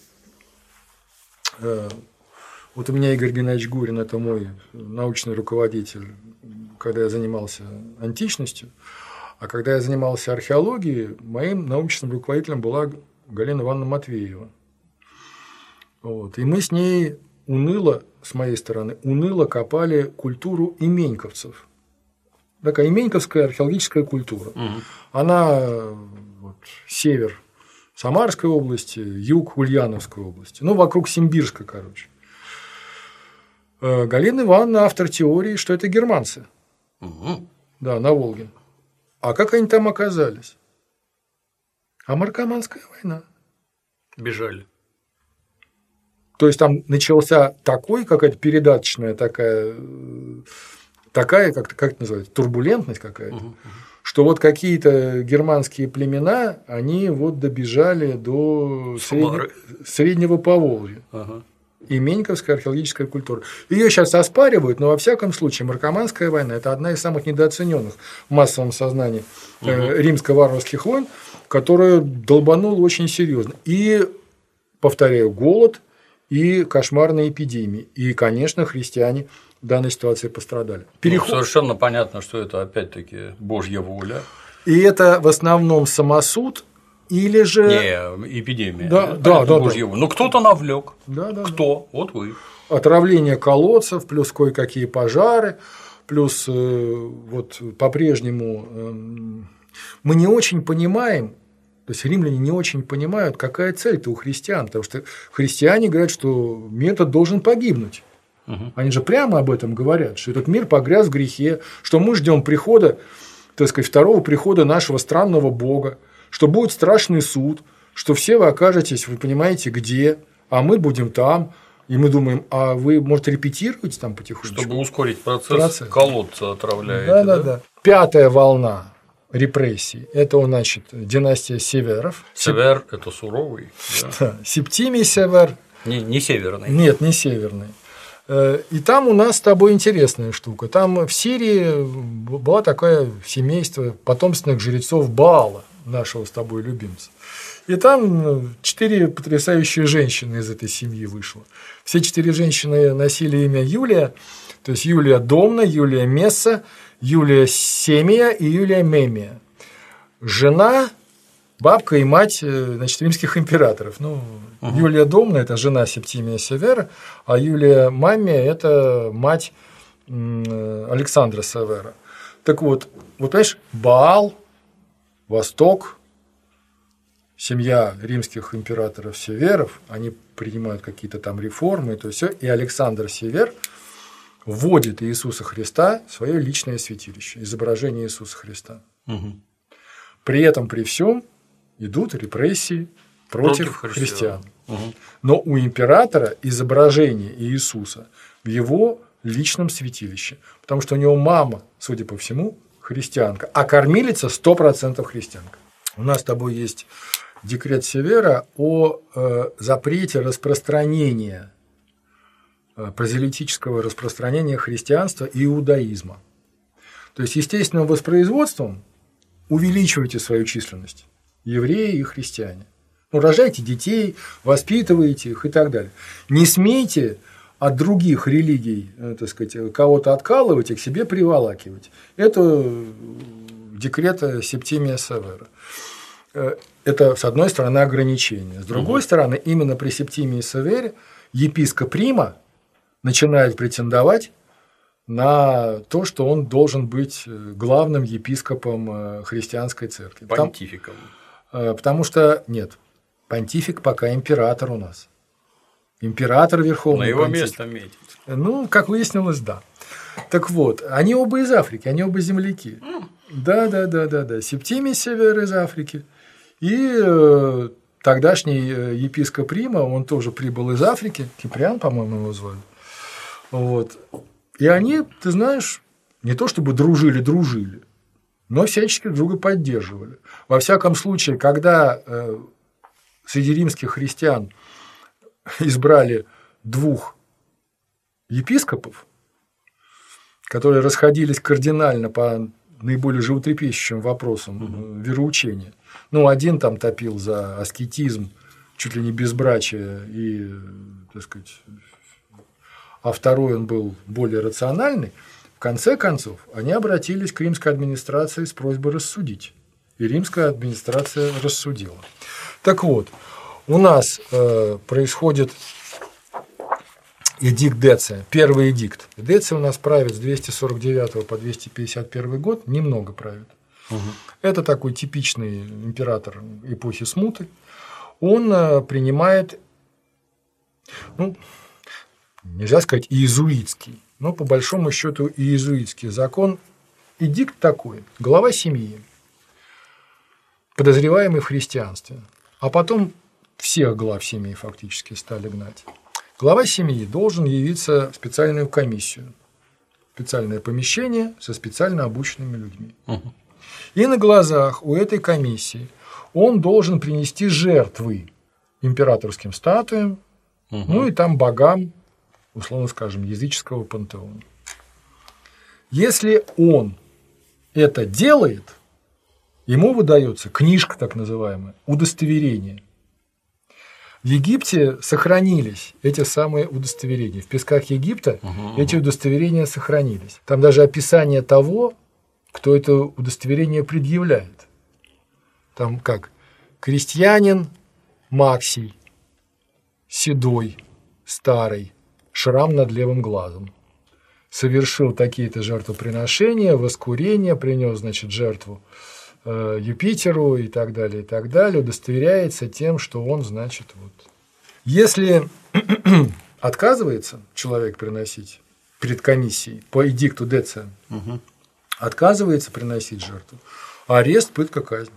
Вот у меня Игорь Геннадьевич Гурин – это мой научный руководитель, когда я занимался античностью. А когда я занимался археологией, моим научным руководителем была Галина Ивановна Матвеева. Вот. И мы с ней уныло, с моей стороны, уныло копали культуру именьковцев. Такая именьковская археологическая культура. Угу. Она вот, север Самарской области, юг Ульяновской области. Ну, вокруг Симбирска, короче. Галина Ивановна автор теории, что это германцы. Угу. Да, на Волге. А как они там оказались? А маркоманская война.
Бежали.
То есть там начался такой, какая-то передаточная такая, такая как, как это называется, турбулентность какая-то, угу, угу. Что вот какие-то германские племена, они вот добежали до средне, Среднего Поволжья. Ага. И Меньковская археологическая культура. Ее сейчас оспаривают, но во всяком случае маркоманская война – это одна из самых недооцененных в массовом сознании угу. римско-варварских войн, которая долбанула очень серьезно. И, повторяю, голод и кошмарные эпидемии. И, конечно, христиане в данной ситуации пострадали.
Переход... Ну, совершенно понятно, что это опять-таки Божья воля.
И это в основном самосуд. Или же…
Не, эпидемия.
Да, да, да, да.
Ну, кто-то навлек.
Да, да,
Кто? Да. Вот вы.
Отравление колодцев, плюс кое-какие пожары, плюс вот по-прежнему мы не очень понимаем, то есть римляне не очень понимают, какая цель-то у христиан, потому что христиане говорят, что мир этот должен погибнуть. Угу. Они же прямо об этом говорят, что этот мир погряз в грехе, что мы ждем прихода, так сказать, второго прихода нашего странного Бога, что будет страшный суд, что все вы окажетесь, вы понимаете, где, а мы будем там, и мы думаем, а вы, может, репетируете там потихонечку?
Чтобы ускорить процесс, процесс. Колодца отравляете.
Да, да, да, да. Пятая волна репрессий – это, значит, династия Северов.
Север – это суровый.
Да. Да. Септимий Север.
Не, не северный.
Нет, не северный. И там у нас с тобой интересная штука. Там в Сирии было такое семейство потомственных жрецов Баала, нашего с тобой любимца. И там четыре потрясающие женщины из этой семьи вышло. Все четыре женщины носили имя Юлия, то есть Юлия Домна, Юлия Месса, Юлия Семия и Юлия Мемия. Жена, бабка и мать, значит, римских императоров. Ну, угу. Юлия Домна – это жена Септимия Севера, а Юлия Мамия – это мать Александра Севера. Так вот, вот понимаешь, Баал, Восток, семья римских императоров Северов, они принимают какие-то там реформы, и то все, и Александр Север вводит Иисуса Христа в свое личное святилище, изображение Иисуса Христа. Угу. При этом, при всем идут репрессии против, против христиан. Угу. Но у императора изображение Иисуса в его личном святилище, потому что у него мама, судя по всему, христианка, а кормилица сто процентов христианка. У нас с тобой есть декрет Севера о э, запрете распространения, э, прозелитического распространения христианства и иудаизма. То есть естественным воспроизводством увеличивайте свою численность, евреи и христиане. Ну, рожайте детей, воспитывайте их и так далее. Не смейте от других религий, так сказать, кого-то откалывать и к себе приволакивать. Это декрет Септимия Севера. Это, с одной стороны, ограничение. С другой угу. стороны, именно при Септимии Севере епископ Рима начинает претендовать на то, что он должен быть главным епископом христианской церкви.
Понтификом.
Потому, потому что, нет, понтифик пока император у нас. Император верховный.
На его
понтифик.
Место метит.
Ну, как выяснилось, да. Так вот, они оба из Африки, они оба земляки. Да, да, да, да, да. Септимий Север из Африки. И э, тогдашний епископ Рима, он тоже прибыл из Африки, Киприан, по-моему, его звали. Вот. И они, ты знаешь, не то чтобы дружили-дружили, но всячески друга поддерживали. Во всяком случае, когда э, среди римских христиан избрали двух епископов, которые расходились кардинально по наиболее животрепещущим вопросам mm-hmm. вероучения. Ну, один там топил за аскетизм, чуть ли не безбрачие, и, так сказать, а второй он был более рациональный. В конце концов, они обратились к римской администрации с просьбой рассудить. И римская администрация рассудила. Так вот, у нас э, происходит эдикт Деция, первый эдикт. Деция у нас правит с двести сорок девятого по двести пятьдесят первый год, немного правит. Угу. Это такой типичный император эпохи смуты. Он принимает, ну, нельзя сказать иезуитский, но по большому счету иезуитский закон. Эдикт такой: глава семьи, подозреваемый в христианстве, а потом всех глав семьи фактически стали гнать. Глава семьи должен явиться в специальную комиссию, специальное помещение со специально обученными людьми. Угу. И на глазах у этой комиссии он должен принести жертвы императорским статуям, угу. ну и там богам, условно скажем, языческого пантеона. Если он это делает, ему выдается книжка, так называемая, удостоверение. В Египте сохранились эти самые удостоверения. В песках Египта угу. эти удостоверения сохранились. Там даже описание того, кто это удостоверение предъявляет. Там как: крестьянин Максий, седой, старый, шрам над левым глазом. Совершил такие-то жертвоприношения, воскурения, принес, значит, жертву Юпитеру и так далее, и так далее, удостоверяется тем, что он, значит, вот. Если отказывается человек приносить перед комиссией по эдикту Деция, угу. отказывается приносить жертву, арест, пытка, казнь.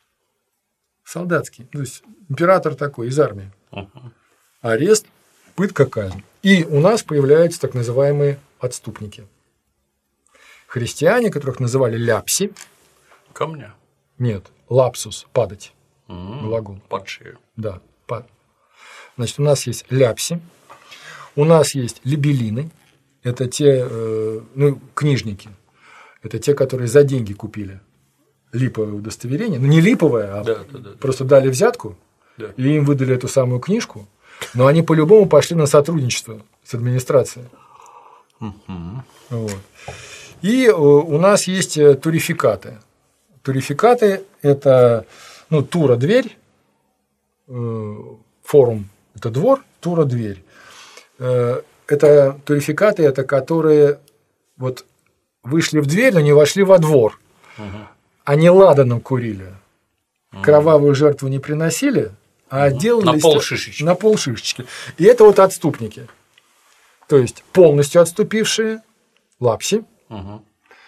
Солдатский. То есть император такой из армии. Угу. Арест, пытка, казнь. И у нас появляются так называемые отступники. Христиане, которых называли ляпси.
Камня?
Нет, лапсус, падать.
Mm-hmm.
Глагол.
Падшие.
Да, пад. Значит, у нас есть ляпси, у нас есть либелины, это те, э, ну, книжники, это те, которые за деньги купили липовое удостоверение, ну, не липовое, а
да, да, да,
просто да. дали взятку,
да.
и им выдали эту самую книжку, но они по-любому пошли на сотрудничество с администрацией.
Mm-hmm.
Вот. И э, у нас есть турификаты. Турификаты – это, ну, тура – дверь, э, форум – это двор, тура – дверь. Э, это турификаты – это которые вот вышли в дверь, но не вошли во двор. Угу. Они ладаном курили, угу. кровавую жертву не приносили, а угу. делали…
На полшишечки.
На полшишечки. И это вот отступники. То есть полностью отступившие лапси. Угу.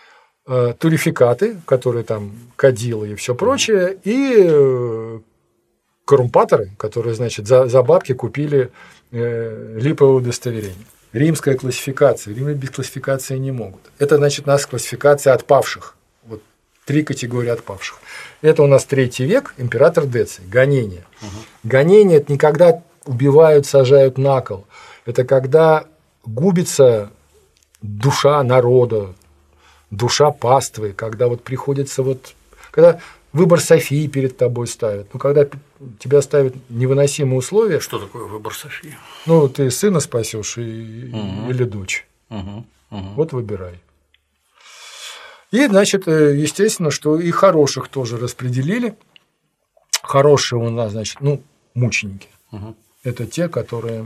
Турификаты, которые там кадилы и все прочее, и коррумпаторы, которые, значит, за, за бабки купили э, липовое удостоверение. Римская классификация. Римляне без классификации не могут. Это, значит, у нас классификация отпавших. Вот три категории отпавших. Это у нас третий век, император Деций, гонение. Угу. Гонение – это не когда убивают, сажают на кол. Это когда губится душа народа, душа паствы, когда вот приходится вот, когда выбор Софии перед тобой ставят, ну, когда тебя ставят невыносимые условия.
Что такое выбор Софии?
Ну, ты сына спасешь и,
угу.
или дочь.
Угу. Угу.
Вот выбирай. И, значит, естественно, что и хороших тоже распределили. Хорошие у нас, значит, ну, мученики. Угу. Это те, которые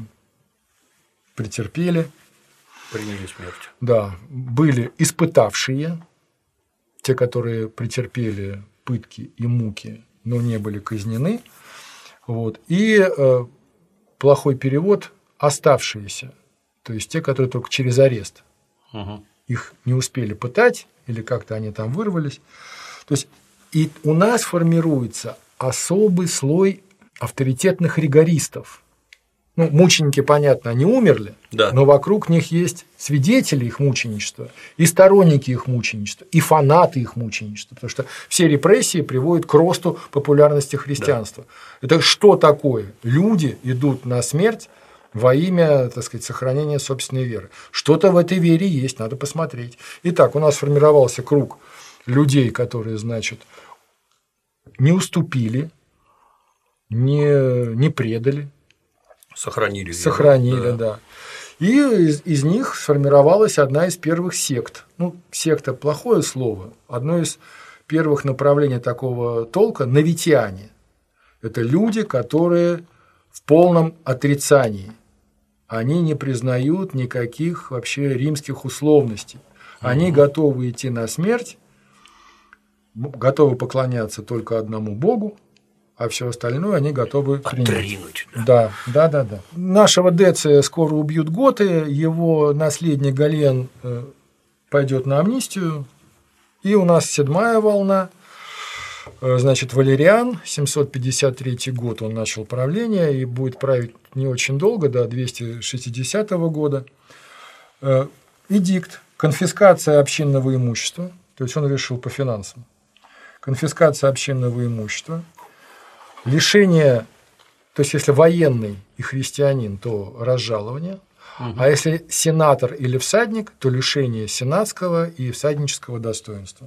претерпели.
Приняли смерть.
Да, были испытавшие, те, которые претерпели пытки и муки, но не были казнены. Вот. И э, плохой перевод – оставшиеся, то есть те, которые только через арест. Угу. Их не успели пытать, или как-то они там вырвались. То есть и у нас формируется особый слой авторитетных ригористов. Ну, мученики, понятно, они умерли,
да.
но вокруг них есть свидетели их мученичества, и сторонники их мученичества, и фанаты их мученичества, потому что все репрессии приводят к росту популярности христианства. Да. Это что такое? Люди идут на смерть во имя, так сказать, сохранения собственной веры. Что-то в этой вере есть, надо посмотреть. Итак, у нас сформировался круг людей, которые, значит, не уступили, не, не предали,
Сохранили.
Сохранили,
да.
да. И из, из них сформировалась одна из первых сект. Ну, секта – плохое слово. Одно из первых направлений такого толка – навитяне. Это люди, которые в полном отрицании. Они не признают никаких вообще римских условностей. Они угу. готовы идти на смерть, готовы поклоняться только одному Богу, а все остальное они готовы принять.
Отринуть, да.
Да, да, да, да. Нашего Деция скоро убьют готы, его наследник Гален пойдет на амнистию, и у нас седьмая волна. Значит, Валериан, семьсот пятьдесят третий год он начал правление и будет править не очень долго, до двести шестидесятого года. Эдикт, конфискация общинного имущества, то есть он решил по финансам. Конфискация общинного имущества. Лишение, то есть если военный и христианин, то разжалование, угу. а если сенатор или всадник, то лишение сенатского и всаднического достоинства.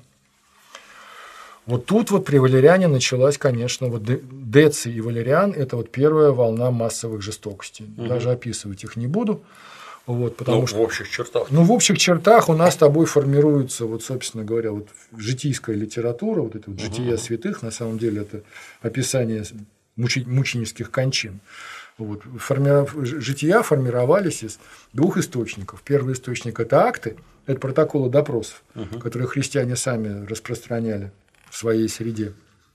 Вот тут вот при Валериане началась, конечно, вот Деций и Валериан – это вот первая волна массовых жестокостей. Угу. Даже описывать их не буду. Вот, потому
ну,
что,
в общих чертах.
Ну, в общих чертах у нас с тобой формируется, вот, собственно говоря, вот житийская литература, вот это вот жития uh-huh. святых, на самом деле это описание мученических кончин. Вот. Форми... Жития формировались из двух источников. Первый источник – это акты, это протоколы допросов, uh-huh. которые христиане сами распространяли в своей среде,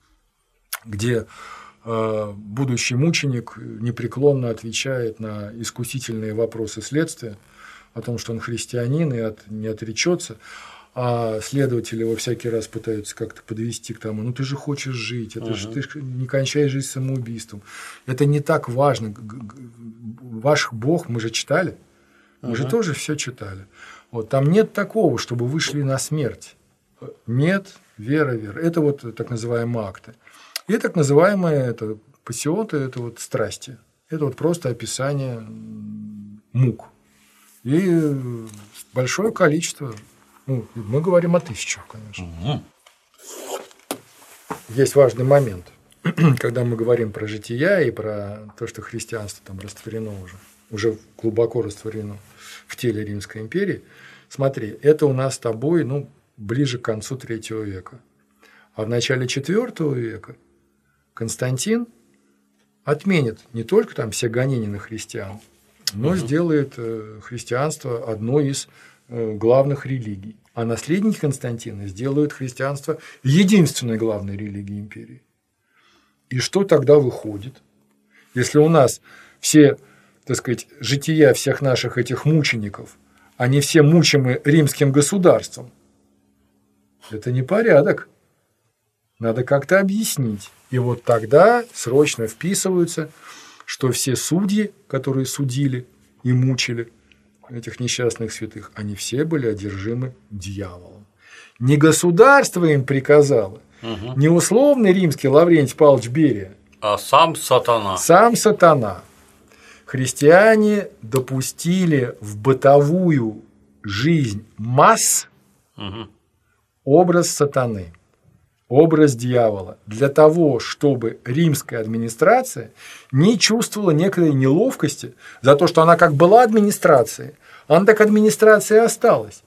где будущий мученик непреклонно отвечает на искусительные вопросы следствия о том, что он христианин и от, не отречется, а следователи его всякий раз пытаются как-то подвести к тому, ну ты же хочешь жить, это uh-huh. же, ты же не кончай жизнь самоубийством. Это не так важно. Ваш Бог, мы же читали, мы uh-huh. же тоже все читали. Вот, там нет такого, чтобы вышли на смерть. Нет, вера, вера. Это вот так называемые акты. И так называемые это, пассионы, это вот страсти. Это вот просто описание мук. И большое количество, ну, мы говорим о тысячах, конечно. Угу. Есть важный момент, когда мы говорим про жития и про то, что христианство там растворено уже, уже глубоко растворено в теле Римской империи. Смотри, это у нас с тобой, ну, ближе к концу третьего века. А в начале четвёртого века Константин отменит не только там все гонения на христиан, но угу. сделает христианство одной из главных религий. А наследники Константина сделают христианство единственной главной религией империи. И что тогда выходит? Если у нас все, так сказать, жития всех наших этих мучеников, они все мучимы римским государством, это непорядок. Надо как-то объяснить. И вот тогда срочно вписываются, что все судьи, которые судили и мучили этих несчастных святых, они все были одержимы дьяволом. Не государство им приказало, угу. не условный римский Лаврентий Павлович Берия,
а сам сатана.
Сам сатана. Христиане допустили в бытовую жизнь масс угу. образ сатаны. Образ дьявола, для того, чтобы римская администрация не чувствовала некой неловкости за то, что она как была администрацией, она так администрацией осталась.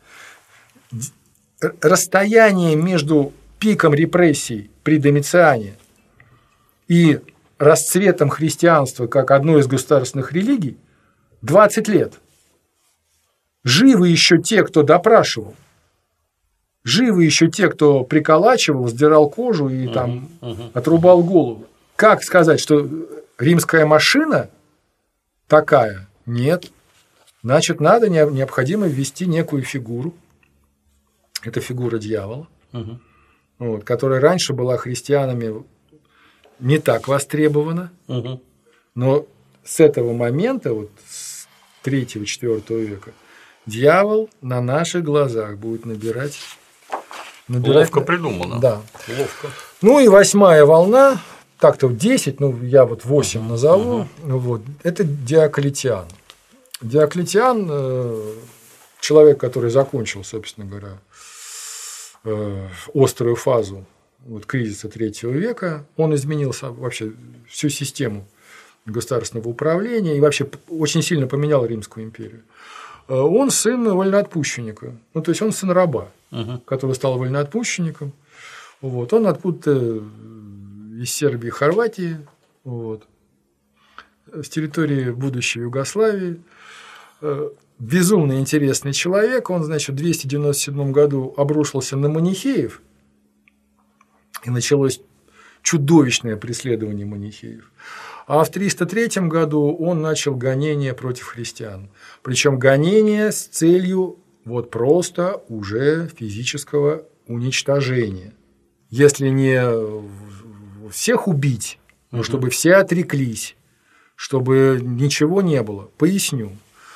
Расстояние между пиком репрессий при Домициане и расцветом христианства как одной из государственных религий двадцать лет. Живы еще те, кто допрашивал. Живы еще те, кто приколачивал, сдирал кожу и там uh-huh, uh-huh. отрубал голову. Как сказать, что римская машина такая? Нет. Значит, надо, необходимо ввести некую фигуру. это фигура дьявола,
угу.
вот, которая раньше была христианами не так востребована,
угу.
но с этого момента, вот с третьего-четвёртого века, дьявол на наших глазах будет набирать. набирать
Ловко придумано.
Да.
Ловко.
Ну и восьмая волна, так-то десять, ну я вот восемь uh-huh. назову, uh-huh. вот, это Диоклетиан. Диоклетиан э, человек, который закончил, собственно говоря, э, острую фазу вот, кризиса третьего века, он изменил вообще всю систему государственного управления и вообще очень сильно поменял Римскую империю. Он сын вольноотпущенника, ну то есть он сын раба, uh-huh. который стал вольноотпущенником. Вот. Он откуда-то из Сербии, Хорватии, вот, с территории будущей Югославии. Безумно интересный человек. Он, значит, в двести девяносто седьмом году обрушился на манихеев, и началось чудовищное преследование манихеев. А в триста третьем году он начал гонение против христиан. Причем гонение с целью вот просто уже физического уничтожения. Если не всех убить, но чтобы все отреклись, чтобы ничего не было. Поясню.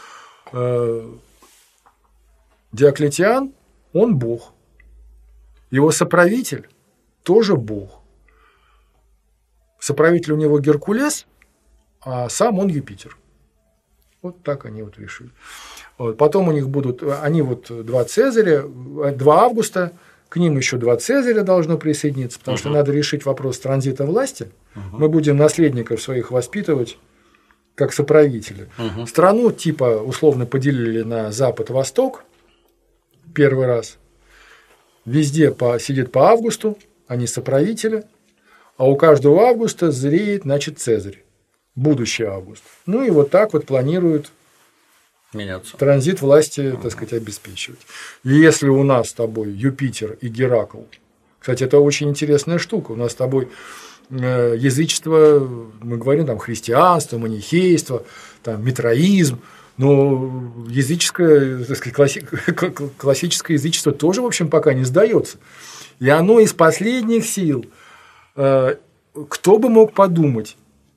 Диоклетиан, он бог. Его соправитель тоже бог. Соправитель у него Геркулес, а сам он Юпитер. Вот так они вот решили. Вот. Потом у них будут, они вот два Цезаря, два Августа, к ним еще два Цезаря должно присоединиться, потому uh-huh. что надо решить вопрос транзита власти. Uh-huh. Мы будем наследников своих воспитывать как соправители. Uh-huh. Страну типа условно поделили на Запад-Восток первый раз. Везде по, сидит по Августу, они соправители, а у каждого Августа зреет, значит, Цезарь, будущий Август. Ну и вот так вот планируют
меняться.
Транзит власти, так сказать, обеспечивать. И если у нас с тобой Юпитер и Геракл, кстати, это очень интересная штука, у нас с тобой язычество, мы говорим там христианство, манихейство, там митраизм, но языческое, так сказать, класси... классическое язычество тоже, в общем, пока не сдается. И оно из последних сил, кто бы мог подумать,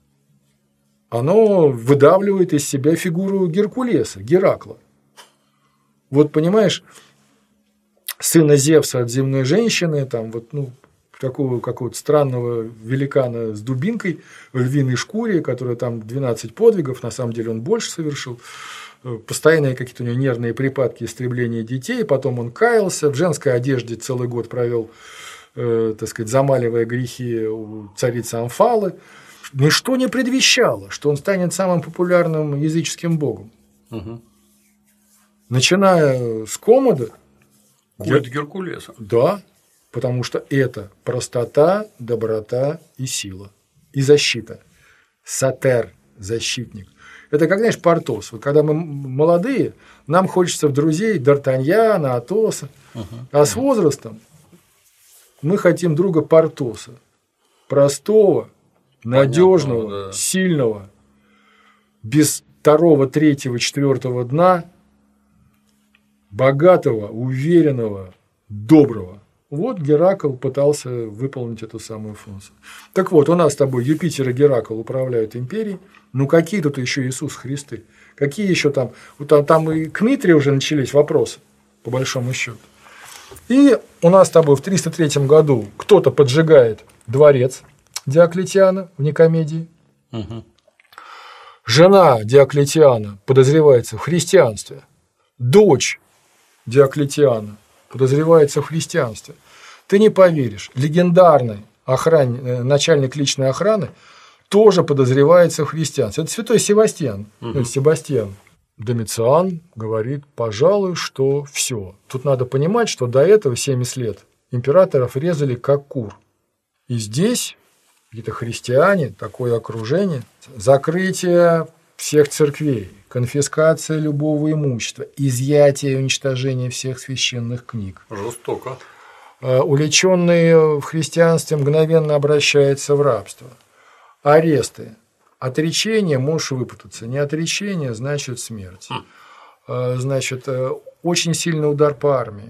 оно выдавливает из себя фигуру Геркулеса, Геракла. Вот понимаешь, сына Зевса от земной женщины, там вот, ну, такого какого-то странного великана с дубинкой в львиной шкуре, который там двенадцать подвигов, на самом деле он больше совершил, постоянные какие-то у него нервные припадки истребления детей, потом он каялся, в женской одежде целый год провел, э, так сказать, замаливая грехи у царицы Амфалы. Ничто не предвещало, что он станет самым популярным языческим богом. Угу. Начиная с Комода.
Культ Геркулеса.
Да, потому что это простота, доброта и сила. И защита. Сатер – защитник. Это как, знаешь, Портос. Вот когда мы молодые, нам хочется в друзей Д'Артаньяна, Атоса. Угу. А с возрастом мы хотим друга Портоса. Простого, надежного, понятно, да. Сильного, без второго, третьего, четвертого дна, богатого, уверенного, доброго. Вот Геракл пытался выполнить эту самую функцию. Так вот, у нас с тобой Юпитер и Геракл управляют империей. Ну, какие тут еще Иисус Христы? Какие еще там? Вот там, там и к Митре уже начались вопросы, по большому счету. И у нас с тобой в триста третьем году кто-то поджигает дворец Диоклетиана в Никомедии. Угу. Жена Диоклетиана подозревается в христианстве. Дочь Диоклетиана подозревается в христианстве. Ты не поверишь, легендарный охран... начальник личной охраны тоже подозревается в христианстве. Это святой Севастьян. Угу. Это Себастьян. Домициан говорит, пожалуй, что все. Тут надо понимать, что до этого семьдесят лет императоров резали как кур. И здесь какие-то христиане, такое окружение, закрытие всех церквей, конфискация любого имущества, изъятие и уничтожение всех священных книг.
Жестоко.
Увлеченные в христианстве мгновенно обращаются в рабство. Аресты. Отречение, можешь выпутаться. Не отречение, значит смерть. Хм. Значит, очень сильный удар по армии.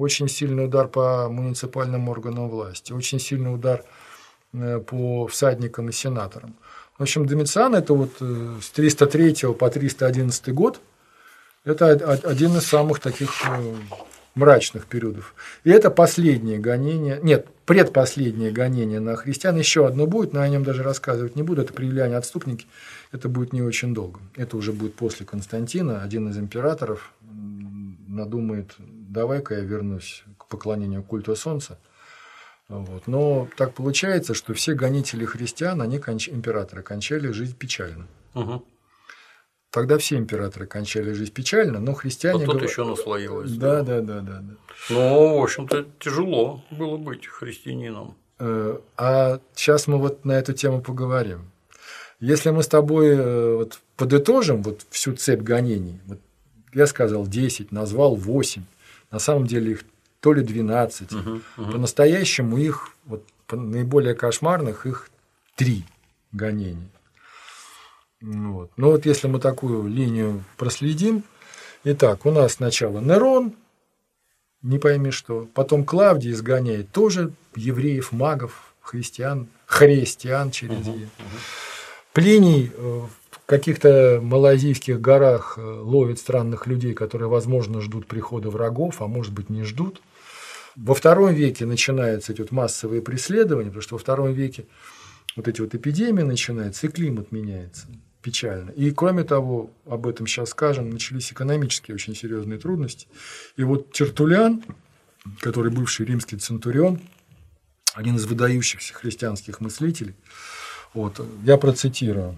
очень сильный удар по муниципальным органам власти, очень сильный удар по всадникам и сенаторам. В общем, Домициан – это вот с триста третьего по триста одиннадцатый год, это один из самых таких мрачных периодов. И это последнее гонение, нет, предпоследнее гонение на христиан, еще одно будет, но я о нем даже рассказывать не буду, это «Привиляне отступники», это будет не очень долго. Это уже будет после Константина, один из императоров надумает, давай-ка я вернусь к поклонению культу солнца. Вот. Но так получается, что все гонители христиан, они конч... императоры, кончали жизнь печально. Угу. Тогда все императоры кончали жизнь печально, но христиане…
А тут еще наслоилось.
Да, да, да, да, да.
Ну, в общем-то, тяжело было быть христианином.
А сейчас мы вот на эту тему поговорим. Если мы с тобой вот подытожим вот всю цепь гонений, вот я сказал десять, назвал восемь, на самом деле их то ли двенадцать, угу, угу. По-настоящему их, вот, по наиболее кошмарных, их три гонения. Вот. Но вот если мы такую линию проследим, итак, у нас сначала Нерон, не пойми что, потом Клавдий изгоняет тоже евреев, магов, христиан, христиан через угу, «е». Угу. Плиний в каких-то малайзийских горах ловит странных людей, которые, возможно, ждут прихода врагов, а может быть, не ждут. Во втором веке начинаются эти вот массовые преследования, потому что во втором веке вот эти вот эпидемии начинаются, и климат меняется печально. И, кроме того, об этом сейчас скажем, начались экономические очень серьезные трудности. И вот Тертуллиан, который бывший римский центурион, один из выдающихся христианских мыслителей, вот, я процитирую.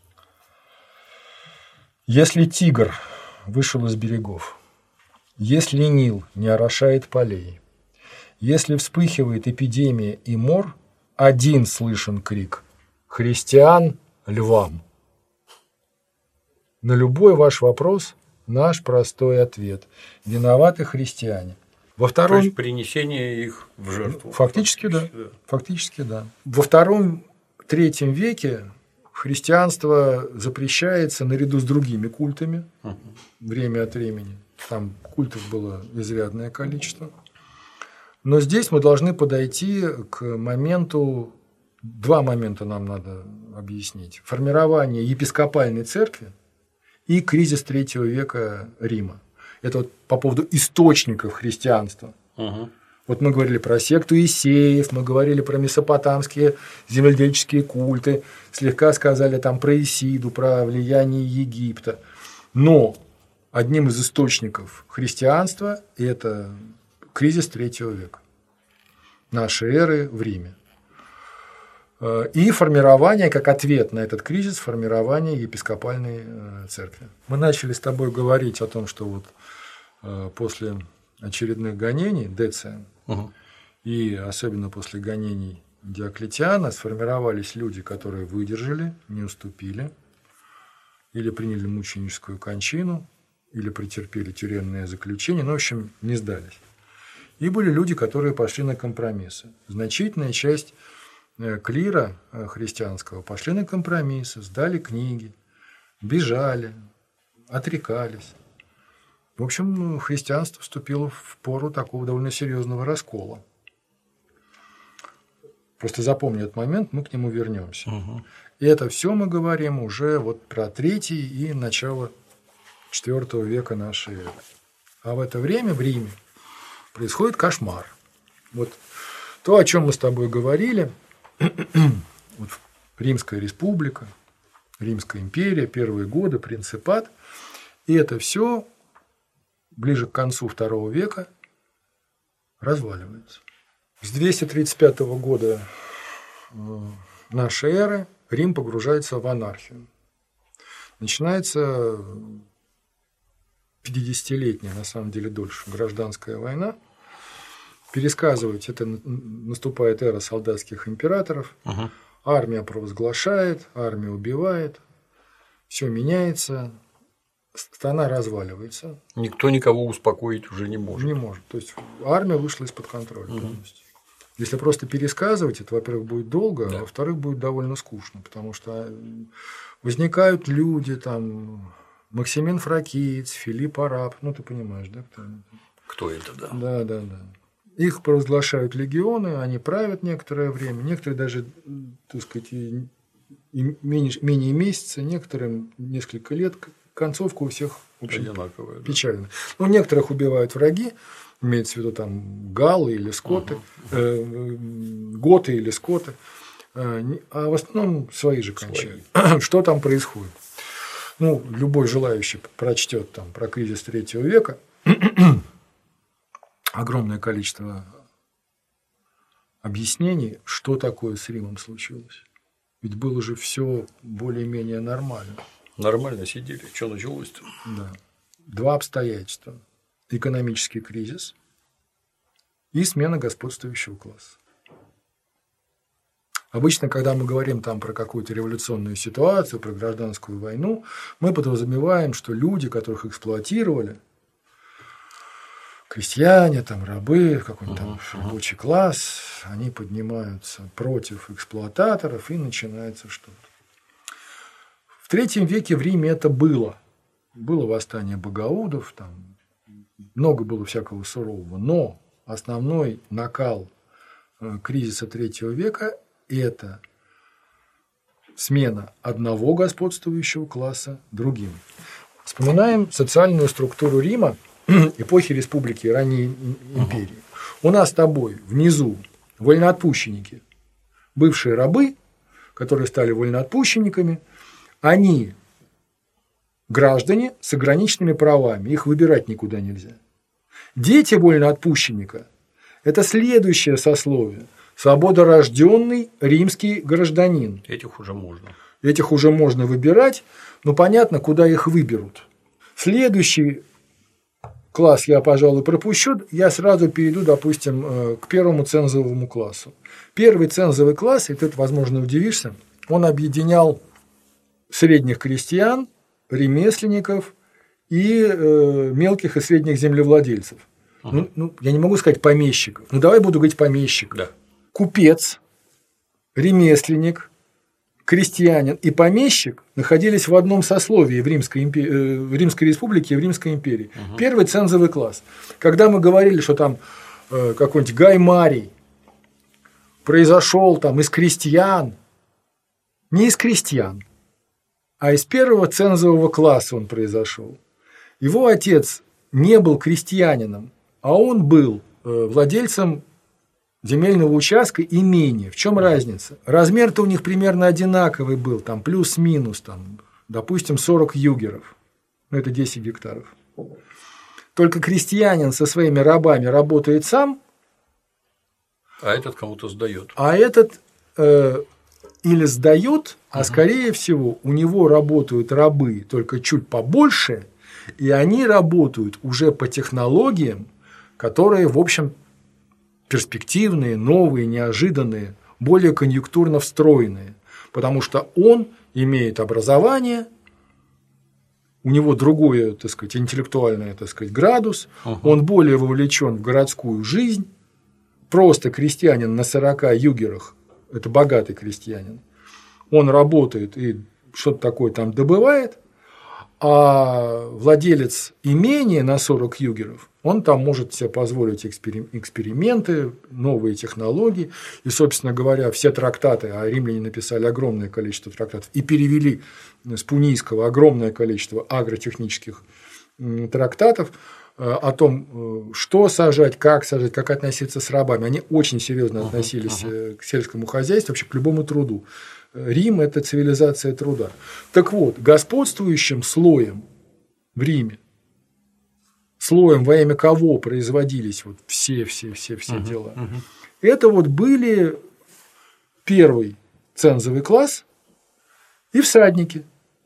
«Если Тигр вышел из берегов, если Нил не орошает полей, если вспыхивает эпидемия и мор, один слышен крик: христиан львам. На любой ваш вопрос наш простой ответ: виноваты христиане». Во втором...
То есть принесение их в жертву.
Фактически, да. да. Фактически, да. Во втором, третьем веке христианство запрещается наряду с другими культами uh-huh. время от времени. Там культов было изрядное количество. Но здесь мы должны подойти к моменту, два момента нам надо объяснить. Формирование епископальной церкви и кризис третьего века Рима. Это вот по поводу источников христианства. Uh-huh. Вот мы говорили про секту Исеев, мы говорили про месопотамские земледельческие культы, слегка сказали там про Исиду, про влияние Египта. Но одним из источников христианства – это кризис третьего века нашей эры в Риме. И формирование, как ответ на этот кризис, формирование епископальной церкви. Мы начали с тобой говорить о том, что вот после очередных гонений Деция, угу. и особенно после гонений Диоклетиана, сформировались люди, которые выдержали, не уступили, или приняли мученическую кончину, или претерпели тюремное заключение, ну, в общем, не сдались. И были люди, которые пошли на компромиссы. Значительная часть клира христианского пошли на компромиссы, сдали книги, бежали, отрекались. В общем, христианство вступило в пору такого довольно серьезного раскола. Просто запомни этот момент, мы к нему вернемся. Угу. И это все мы говорим уже вот про третий и начало четвёртого века нашей эры. А в это время в Риме происходит кошмар. Вот то, о чем мы с тобой говорили, вот Римская республика, Римская империя, первые годы, принципат, и это все ближе к концу второго века разваливается. С двести тридцать пятого года нашей эры Рим погружается в анархию. Начинается пятидесятилетняя, на самом деле дольше, гражданская война. Пересказывать это наступает эра солдатских императоров. Угу. Армия провозглашает, армия убивает, все меняется, страна разваливается.
Никто никого успокоить уже не может.
Не может. То есть армия вышла из-под контроля. Угу. Если просто пересказывать, это, во-первых, будет долго, да. а во-вторых, будет довольно скучно, потому что возникают люди, там, Максимин Фракиец, Филипп Араб, ну, ты понимаешь, да? Кто,
Кто это, да?
Да, да, да. Их провозглашают легионы, они правят некоторое время, некоторые даже, так сказать, и менее, менее месяца, некоторым несколько лет. Концовка у всех, в общем,
одинаковая,
печальная. Да. Ну, некоторых убивают враги, имеется в виду там галлы или скоты, угу. э, готы или скоты, а в основном свои же кончают. Свои. Что там происходит? Ну, любой желающий прочтет там про кризис третьего века. Огромное количество объяснений, что такое с Римом случилось. Ведь было же все более-менее нормально.
Нормально сидели. Что началось-то?
Да. Два обстоятельства. Экономический кризис и смена господствующего класса. Обычно, когда мы говорим там про какую-то революционную ситуацию, про гражданскую войну, мы подразумеваем, что люди, которых эксплуатировали, крестьяне, там, рабы, какой-нибудь там uh-huh. рабочий класс, они поднимаются против эксплуататоров, и начинается что-то. В третьем веке в Риме это было. Было восстание богоудов, там много было всякого сурового, но основной накал кризиса третьего века – это смена одного господствующего класса другим. Вспоминаем социальную структуру Рима эпохи республики, ранней империи. У нас с тобой внизу вольноотпущенники, бывшие рабы, которые стали вольноотпущенниками, они граждане с ограниченными правами, их выбирать никуда нельзя. Дети вольноотпущенника – это следующее сословие, свободорожденный римский гражданин.
Этих уже можно.
Этих уже можно выбирать, но понятно, куда их выберут. Следующий класс я, пожалуй, пропущу, я сразу перейду, допустим, к первому цензовому классу. Первый цензовый класс, и тут, возможно, удивишься, он объединял средних крестьян, ремесленников и э, мелких и средних землевладельцев. Угу. Ну, ну, я не могу сказать помещиков, но давай буду говорить помещик.
Да.
Купец, ремесленник, крестьянин и помещик находились в одном сословии в Римской, империи, в Римской республике и в Римской империи. Угу. Первый цензовый класс. Когда мы говорили, что там э, какой-нибудь Гай Марий произошел там из крестьян, не из крестьян, а из первого цензового класса он произошел. Его отец не был крестьянином, а он был э, владельцем земельного участка имения. В чем разница? Размер-то у них примерно одинаковый был, там плюс-минус, там, допустим, сорок югеров. Ну, это десять гектаров. Только крестьянин со своими рабами работает сам,
а этот кому-то сдает.
А этот э, или сдает, а угу. скорее всего у него работают рабы, только чуть побольше, и они работают уже по технологиям, которые, в общем, перспективные, новые, неожиданные, более конъюнктурно встроенные, потому что он имеет образование, у него другой, так сказать, интеллектуальный, так сказать, градус, uh-huh. он более вовлечен в городскую жизнь, просто крестьянин на сорока югерах, это богатый крестьянин, он работает и что-то такое там добывает, а владелец имения на сорок югеров, он там может себе позволить эксперименты, новые технологии. И, собственно говоря, все трактаты, а римляне написали огромное количество трактатов и перевели с пунийского огромное количество агротехнических трактатов о том, что сажать, как сажать, как относиться с рабами. Они очень серьезно относились uh-huh, uh-huh. к сельскому хозяйству, вообще к любому труду. Рим – это цивилизация труда. Так вот, господствующим слоем в Риме, слоем, во имя кого производились вот все, все, все, все uh-huh, дела, uh-huh. это вот были первый цензовый класс и всадники.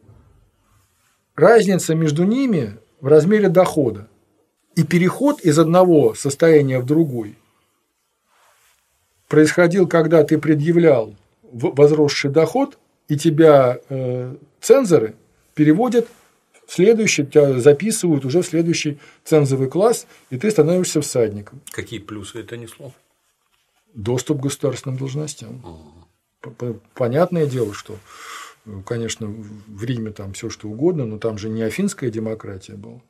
Разница между ними в размере дохода. И переход из одного состояния в другой происходил, когда ты предъявлял возросший доход, и тебя э, цензоры переводят в следующий, тебя записывают уже в следующий цензовый класс, и ты становишься всадником.
Какие плюсы это несло?
Доступ к государственным должностям. Uh-huh. Понятное дело, что, конечно, в Риме там все что угодно, но там же не афинская демократия была.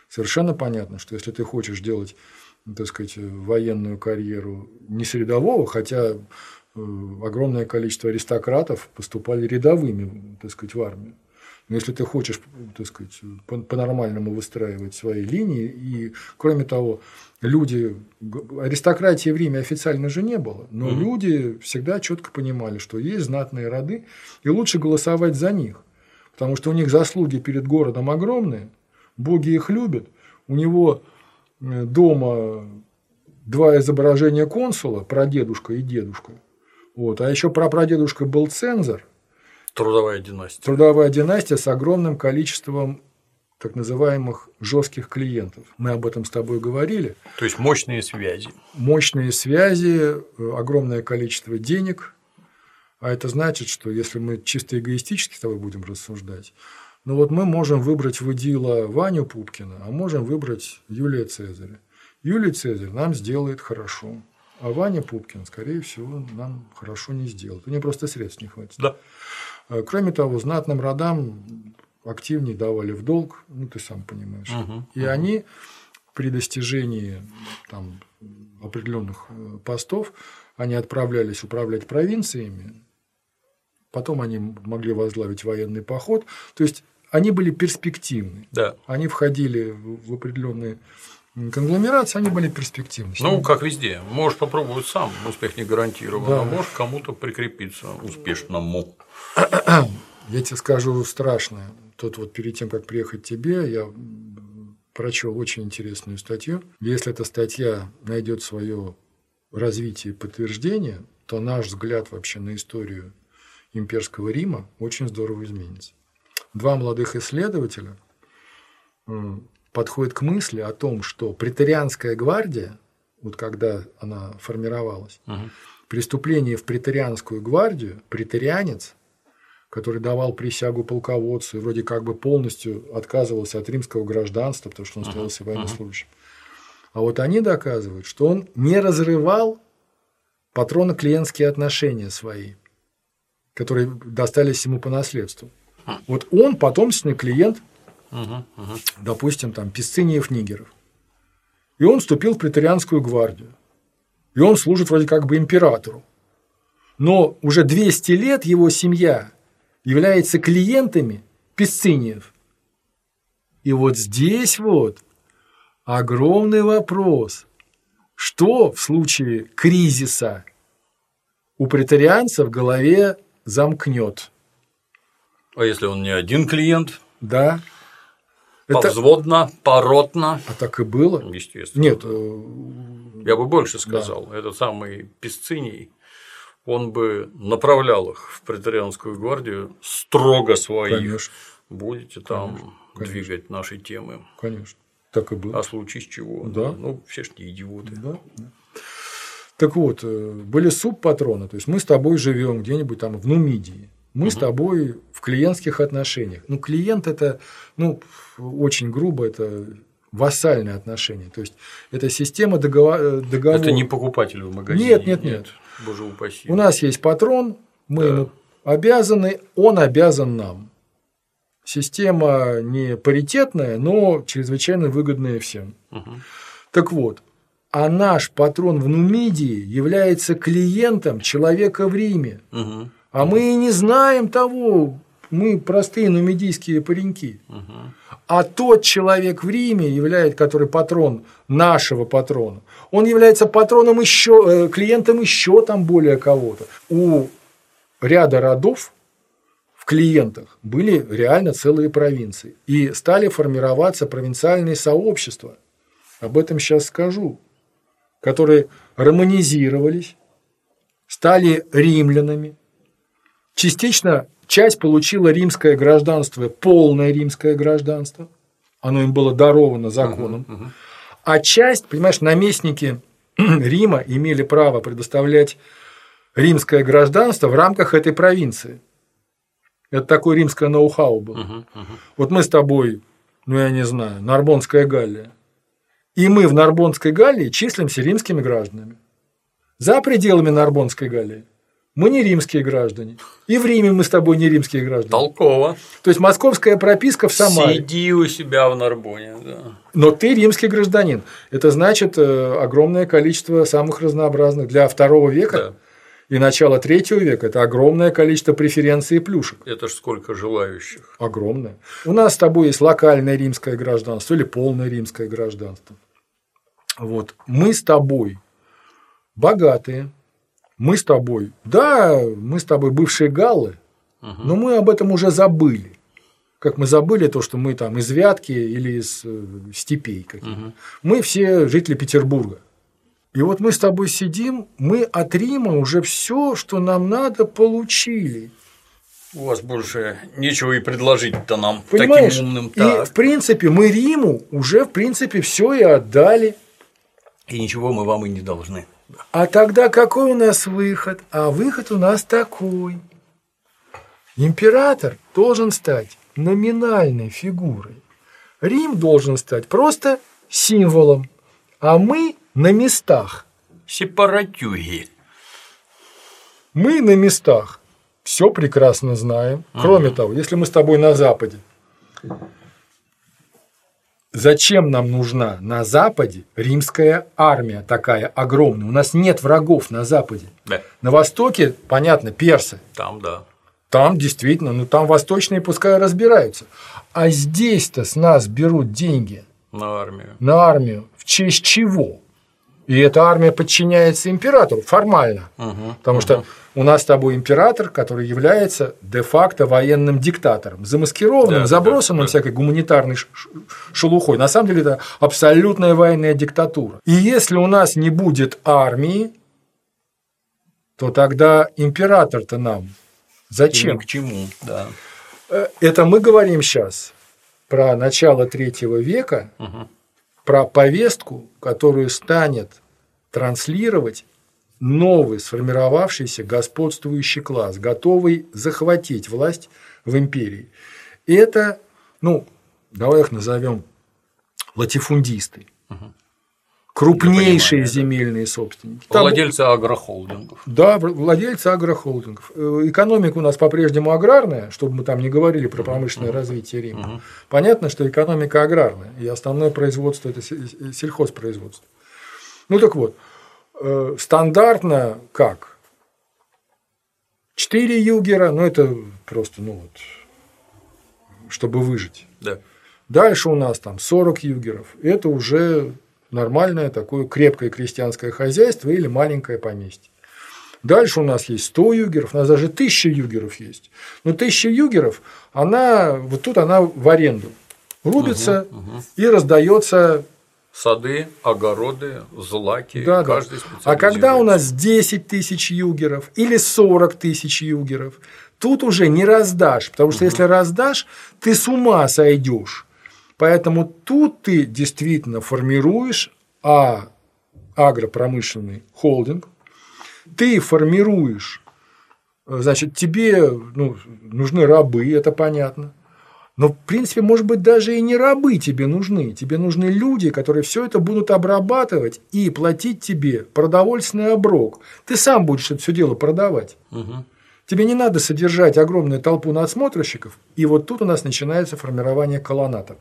совершенно понятно, что если ты хочешь делать, так сказать, военную карьеру не с рядового, хотя огромное количество аристократов поступали рядовыми, так сказать, в армию. Но если ты хочешь, так сказать, по-нормальному выстраивать свои линии, и, кроме того, люди, аристократии в Риме официально же не было, но mm-hmm. люди всегда четко понимали, что есть знатные роды, и лучше голосовать за них, потому что у них заслуги перед городом огромные, боги их любят, у него дома два изображения консула, прадедушка и дедушка, вот, а еще прапрадедушка был цензор.
Трудовая династия.
Трудовая династия с огромным количеством так называемых жестких клиентов. Мы об этом с тобой говорили.
То есть мощные связи.
Мощные связи, огромное количество денег. А это значит, что если мы чисто эгоистически с тобой будем рассуждать, ну вот мы можем выбрать в идила Ваню Пупкина, а можем выбрать Юлия Цезаря. Юлий Цезарь нам сделает хорошо, а Ваня Пупкин, скорее всего, нам хорошо не сделает. У него просто средств не хватит.
Да.
Кроме того, знатным родам активнее давали в долг, ну, ты сам понимаешь. Угу, и угу. они при достижении там, определенных постов, они отправлялись управлять провинциями, потом они могли возглавить военный поход. То есть, они были перспективны.
Да.
Они входили в определенные конгломерации, они были перспективны.
Ну, как везде. Можешь попробовать сам, успех не гарантирован, да. а можешь кому-то прикрепиться успешному.
Я тебе скажу страшное. Тут вот перед тем, как приехать к тебе, я прочел очень интересную статью. Если эта статья найдет свое развитие и подтверждение, то наш взгляд вообще на историю имперского Рима очень здорово изменится. Два молодых исследователя подходят к мысли о том, что преторианская гвардия, вот когда она формировалась, угу. при вступлении в преторианскую гвардию преторианец, который давал присягу полководцу и вроде как бы полностью отказывался от римского гражданства, потому что он становился uh-huh. военнослужащим. А вот они доказывают, что он не разрывал патронно-клиентские отношения свои, которые достались ему по наследству. Uh-huh. Вот он потомственный клиент, uh-huh. Uh-huh. допустим, там, Писциниев Нигеров. И он вступил в преторианскую гвардию. И он служит вроде как бы императору. Но уже двести лет его семья является клиентами Писциниев. И вот здесь вот огромный вопрос, что в случае кризиса у преторианца в голове замкнет.
А если он не один клиент?
Да.
Повзводно, это... поротно.
А так и было.
Естественно.
Нет.
Я бы больше сказал. Да. Этот самый Писциний, он бы направлял их в преторианскую гвардию строго своих.
Конечно.
Будете там
Конечно.
двигать наши темы.
Конечно. Так и было.
А в случае с чего?
Да.
Ну, все ж не идиоты.
Да. Так вот, были субпатроны. То есть мы с тобой живем где-нибудь там в Нумидии. Мы угу. с тобой в клиентских отношениях. Ну, клиент это, ну, очень грубо, это вассальные отношения. То есть это система договора.
Это не покупатель в магазине.
Нет, нет, нет.
Боже упаси.
У нас есть патрон, мы
да.
ему обязаны, он обязан нам. Система не паритетная, но чрезвычайно выгодная всем.
Угу.
Так вот, а наш патрон в Нумидии является клиентом человека в Риме.
Угу.
А угу. мы и не знаем того, мы простые нумидийские пареньки.
Угу.
А тот человек в Риме, является, который патрон нашего патрона, он является патроном еще, клиентом еще там более кого-то. У ряда родов в клиентах были реально целые провинции. И стали формироваться провинциальные сообщества. Об этом сейчас скажу. Которые романизировались, стали римлянами. Частично часть получила римское гражданство, полное римское гражданство. Оно им было даровано законом. Uh-huh, uh-huh. А часть, понимаешь, наместники Рима имели право предоставлять римское гражданство в рамках этой провинции. Это такое римское ноу-хау было. Uh-huh, uh-huh. Вот мы с тобой, ну я не знаю, Нарбонская Галлия. И мы в Нарбонской Галлии числимся римскими гражданами. За пределами Нарбонской Галлии мы не римские граждане. И в Риме мы с тобой не римские граждане.
Толково.
То есть московская прописка в Самаре.
Сиди у себя в Нарбоне. Да.
Но ты римский гражданин. Это значит огромное количество самых разнообразных. Для второго века да. и начала третьего века это огромное количество преференций и плюшек.
Это ж сколько желающих.
Огромное. У нас с тобой есть локальное римское гражданство или полное римское гражданство. Вот. Мы с тобой богатые. Мы с тобой, да, мы с тобой бывшие галлы, угу. но мы об этом уже забыли. Как мы забыли то, что мы там из Вятки или из степей каких-то. Угу. Мы все жители Петербурга. И вот мы с тобой сидим, мы от Рима уже все, что нам надо, получили.
У вас больше нечего и предложить-то нам.
Понимаешь?
Таким умным.
И так. в принципе мы Риму уже в принципе все и отдали.
И ничего мы вам и не должны.
А тогда какой у нас выход? А выход у нас такой. Император должен стать номинальной фигурой. Рим должен стать просто символом. А мы на местах.
Сепаратюги.
Мы на местах. Все прекрасно знаем. Кроме ага. того, если мы с тобой на Западе. Зачем нам нужна на Западе римская армия такая огромная? У нас нет врагов на Западе.
Да.
На Востоке, понятно, персы.
Там, да.
Там действительно, ну там восточные пускай разбираются. А здесь-то с нас берут деньги.
На армию.
На армию. В честь чего? И эта армия подчиняется императору формально. Угу, потому угу. что у нас с тобой император, который является де-факто военным диктатором, замаскированным, да, забросанным да, да. всякой гуманитарной шелухой. На самом деле это абсолютная военная диктатура. И если у нас не будет армии, то тогда император-то нам зачем?
Ни к чему, да.
Это мы говорим сейчас про начало третьего века, угу. про повестку, которую станет транслировать новый сформировавшийся господствующий класс, готовый захватить власть в империи. И это, ну, давай их назовем латифундисты, угу. крупнейшие понимаю, земельные да. собственники.
Там, владельцы агрохолдингов.
Да, владельцы агрохолдингов. Экономика у нас по-прежнему аграрная, чтобы мы там не говорили про промышленное uh-huh. развитие Рима. Uh-huh. Понятно, что экономика аграрная, и основное производство – это сельхозпроизводство. Ну так вот, стандартно как? Четыре югера, ну это просто, ну вот, чтобы выжить.
Да.
Дальше у нас там сорок югеров, это уже нормальное такое крепкое крестьянское хозяйство или маленькое поместье. Дальше у нас есть сто югеров, у нас даже тысяча югеров есть. Но тысяча югеров, она, вот тут она в аренду рубится угу, угу. и раздается.
Сады, огороды, злаки,
да,
каждый
да. А когда у нас десять тысяч югеров или сорок тысяч югеров, тут уже не раздашь, потому что угу. если раздашь, ты с ума сойдешь. Поэтому тут ты действительно формируешь а, агропромышленный холдинг, ты формируешь, значит, тебе ну, нужны рабы, это понятно. Но, в принципе, может быть, даже и не рабы тебе нужны. Тебе нужны люди, которые все это будут обрабатывать и платить тебе продовольственный оброк. Ты сам будешь это все дело продавать. Угу. Тебе не надо содержать огромную толпу надсмотрщиков. И вот тут у нас начинается формирование колоната.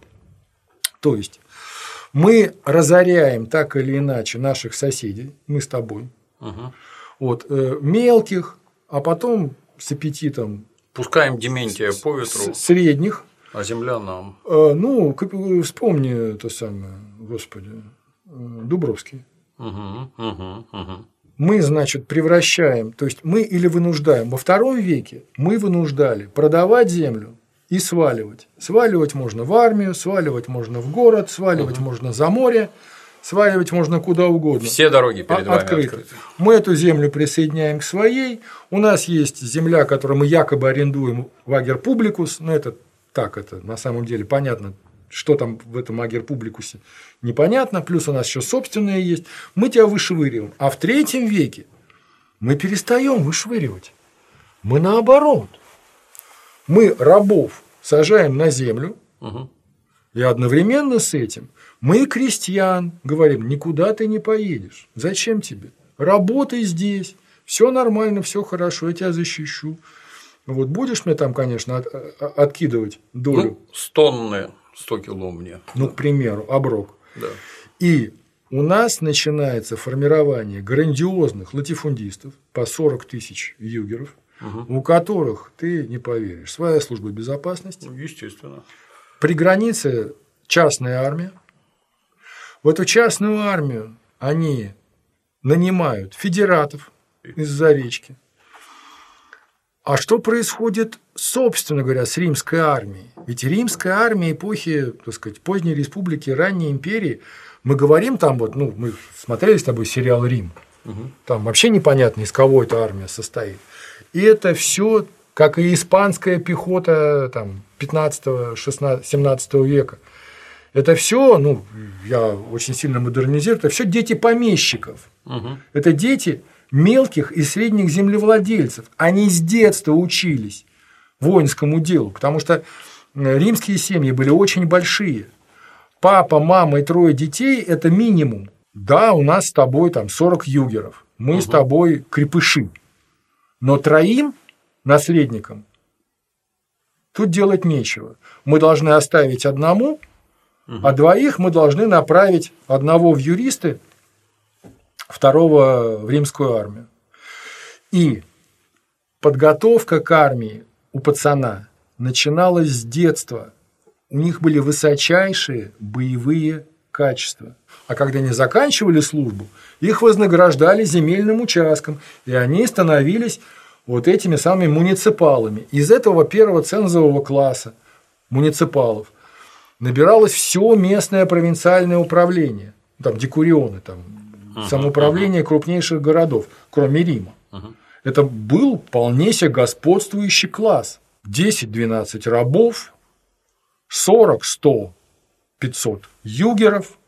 То есть мы разоряем так или иначе наших соседей, мы с тобой, угу. вот, э, мелких, а потом с аппетитом.
Пускаем Дементия по ветру.
Средних.
А земля нам.
Э, ну, вспомни то самое, господи, Дубровский.
Угу, угу, угу.
Мы, значит, превращаем, то есть мы или вынуждаем. Во втором веке мы вынуждали продавать землю и сваливать. Сваливать можно в армию, сваливать можно в город, сваливать угу. можно за море, сваливать можно куда угодно.
Все дороги перед вами
открыты.
открыты.
Мы эту землю присоединяем к своей. У нас есть земля, которую мы якобы арендуем в Агер Публикус, но это так, это на самом деле понятно, что там в этом Агер Публикусе непонятно, плюс у нас еще собственное есть, мы тебя вышвыриваем. А в третьем веке мы перестаем вышвыривать. Мы наоборот. Мы рабов сажаем на землю, угу. и одновременно с этим мы крестьян говорим, никуда ты не поедешь. Зачем тебе? Работай здесь, все нормально, все хорошо, я тебя защищу. Вот будешь мне там, конечно, от, откидывать долю.
Ну, с тонны сто кило мне.
Ну, к примеру, оброк.
Да.
И у нас начинается формирование грандиозных латифундистов по сорок тысяч югеров, угу. у которых, ты не поверишь, своя служба безопасности.
Ну, естественно.
При границе частная армия. В эту частную армию они нанимают федератов из-за речки. А что происходит, собственно говоря, с римской армией? Ведь римская армия эпохи, так сказать, поздней республики, ранней империи, мы говорим там, вот, ну, мы смотрели с тобой сериал «Рим», угу. там вообще непонятно, из кого эта армия состоит. И это все, как и испанская пехота там, пятнадцатого-семнадцатого века, это все, ну, я очень сильно модернизирую, это все дети помещиков. Угу. Это дети мелких и средних землевладельцев. Они с детства учились воинскому делу, потому что римские семьи были очень большие. Папа, мама и трое детей – это минимум. Да, у нас с тобой там сорок югеров, мы угу. с тобой крепыши. Но троим наследникам тут делать нечего. Мы должны оставить одному, угу. а двоих мы должны направить одного в юристы, второго в римскую армию. И подготовка к армии у пацана начиналась с детства. У них были высочайшие боевые качества. А когда они заканчивали службу, их вознаграждали земельным участком, и они становились вот этими самыми муниципалами. Из этого первого цензового класса муниципалов набиралось все местное провинциальное управление. Там декурионы, там Uh-huh, самоуправление uh-huh. крупнейших городов, кроме Рима. Uh-huh. Это был вполне себе господствующий класс. десять-двенадцать рабов, сорок, сто, пятьсот югеров,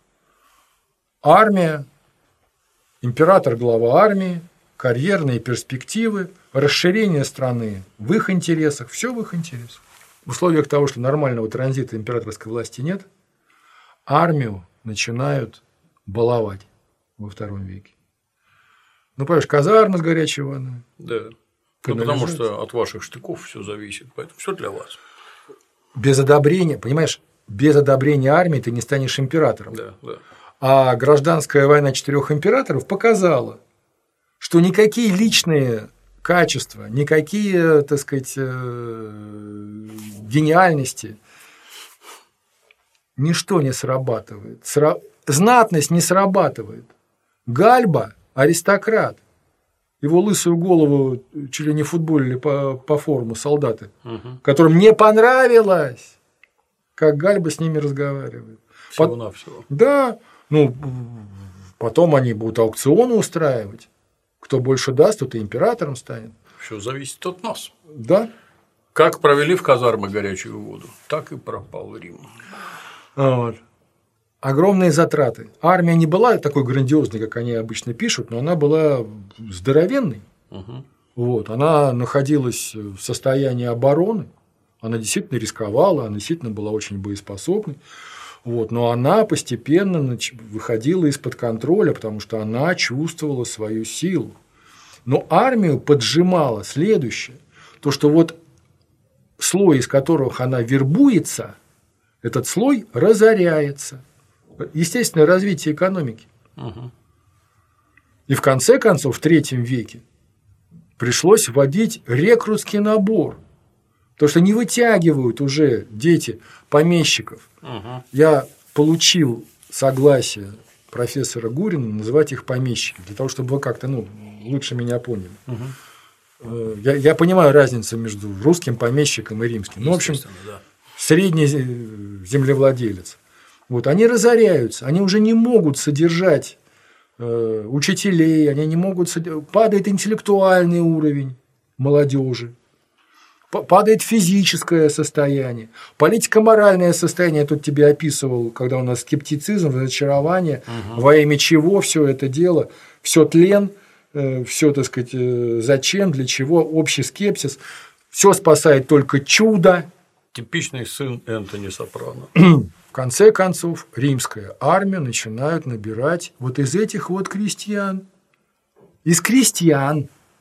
армия, император, глава армии, карьерные перспективы, расширение страны в их интересах, все в их интересах. В условиях того, что нормального транзита императорской власти нет, армию начинают баловать во втором веке. Ну, понимаешь, казармы с горячей водой.
Да. Ну, потому что от ваших штыков все зависит, поэтому все для вас.
Без одобрения, понимаешь, без одобрения армии ты не станешь императором.
Да, да.
А гражданская война четырех императоров показала, что никакие личные качества, никакие, так сказать, гениальности, ничто не срабатывает. Знатность не срабатывает. Гальба – аристократ. Его лысую голову чуть ли не футболили по, по форму солдаты, угу. которым не понравилось, как Гальба с ними разговаривает.
Всего-навсего.
Да. Ну, потом они будут аукционы устраивать. Кто больше даст, тот и императором станет.
Все зависит от нас.
Да.
Как провели в казармы горячую воду, так и пропал Рим.
Вот. Огромные затраты. Армия не была такой грандиозной, как они обычно пишут, но она была здоровенной. Угу. Вот. Она находилась в состоянии обороны, она действительно рисковала, она действительно была очень боеспособной. Вот. Но она постепенно выходила из-под контроля, потому что она чувствовала свою силу. Но армию поджимало следующее. То, что вот слой, из которых она вербуется, этот слой разоряется. Естественное развитие экономики. Угу. И в конце концов, в третьем веке пришлось вводить рекрутский набор. Потому что не вытягивают уже дети помещиков. Угу. Я получил согласие профессора Гурина называть их помещиками, для того, чтобы вы как-то ну, лучше меня поняли. Угу. Я, я понимаю разницу между русским помещиком и римским. Ну, в общем, да. Средний землевладелец. Вот, они разоряются, они уже не могут содержать э, учителей, они не могут содержать, падает интеллектуальный уровень молодежи, падает физическое состояние, политико-моральное состояние. Я тут тебе описывал, когда у нас скептицизм, разочарование, угу. во имя чего все это дело, все тлен, э, все, так сказать, э, зачем, для чего, общий скепсис, все спасает только чудо.
Типичный сын Энтони Сопрано.
В конце концов, римская армия начинает набирать вот из этих вот крестьян. Из крестьян.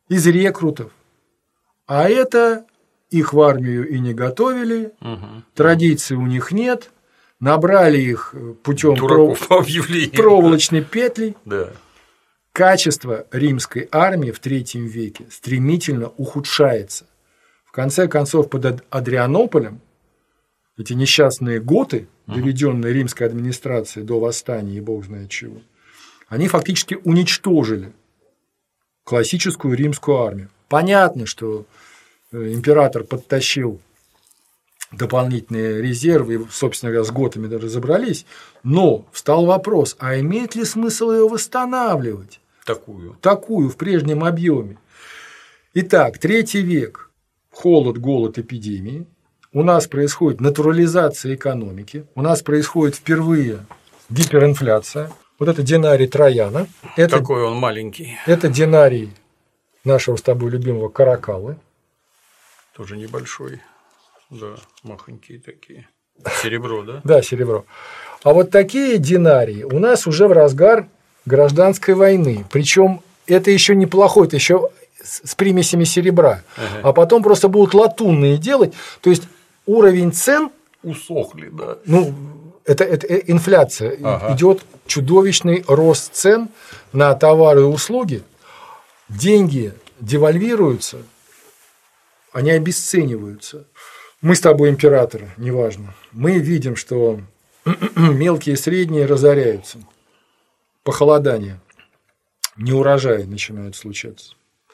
из рекрутов. А это их в армию и не готовили, угу. Традиций у них нет, набрали их путем пров... проволочной петли.
Да.
Качество римской армии в третьем веке стремительно ухудшается. В конце концов, под Адрианополем эти несчастные готы, доведенные римской администрацией до восстания и бог знает чего, они фактически уничтожили классическую римскую армию. Понятно, что император подтащил дополнительные резервы, и, собственно говоря, с готами разобрались, но встал вопрос, а имеет ли смысл ее восстанавливать?
Такую.
Такую, в прежнем объеме. Итак, третий век. Холод, голод, эпидемии. У нас происходит натурализация экономики. У нас происходит впервые гиперинфляция. Вот это динарий Трояна. Это,
Такой он маленький.
Это динарий нашего с тобой любимого Каракаллы.
Тоже небольшой. Да, махонькие такие. Серебро, да?
Да, серебро. А вот такие динарии у нас уже в разгар гражданской войны. Причем это еще неплохой, это еще с примесями серебра. Ага. А потом просто будут латунные делать. То есть уровень цен
усохли, да.
Ну, это, это инфляция. Ага. Идет чудовищный рост цен на товары и услуги. Деньги девальвируются, они обесцениваются. Мы с тобой императоры, неважно. Мы видим, что мелкие и средние разоряются. Похолодание, неурожаи начинают случаться.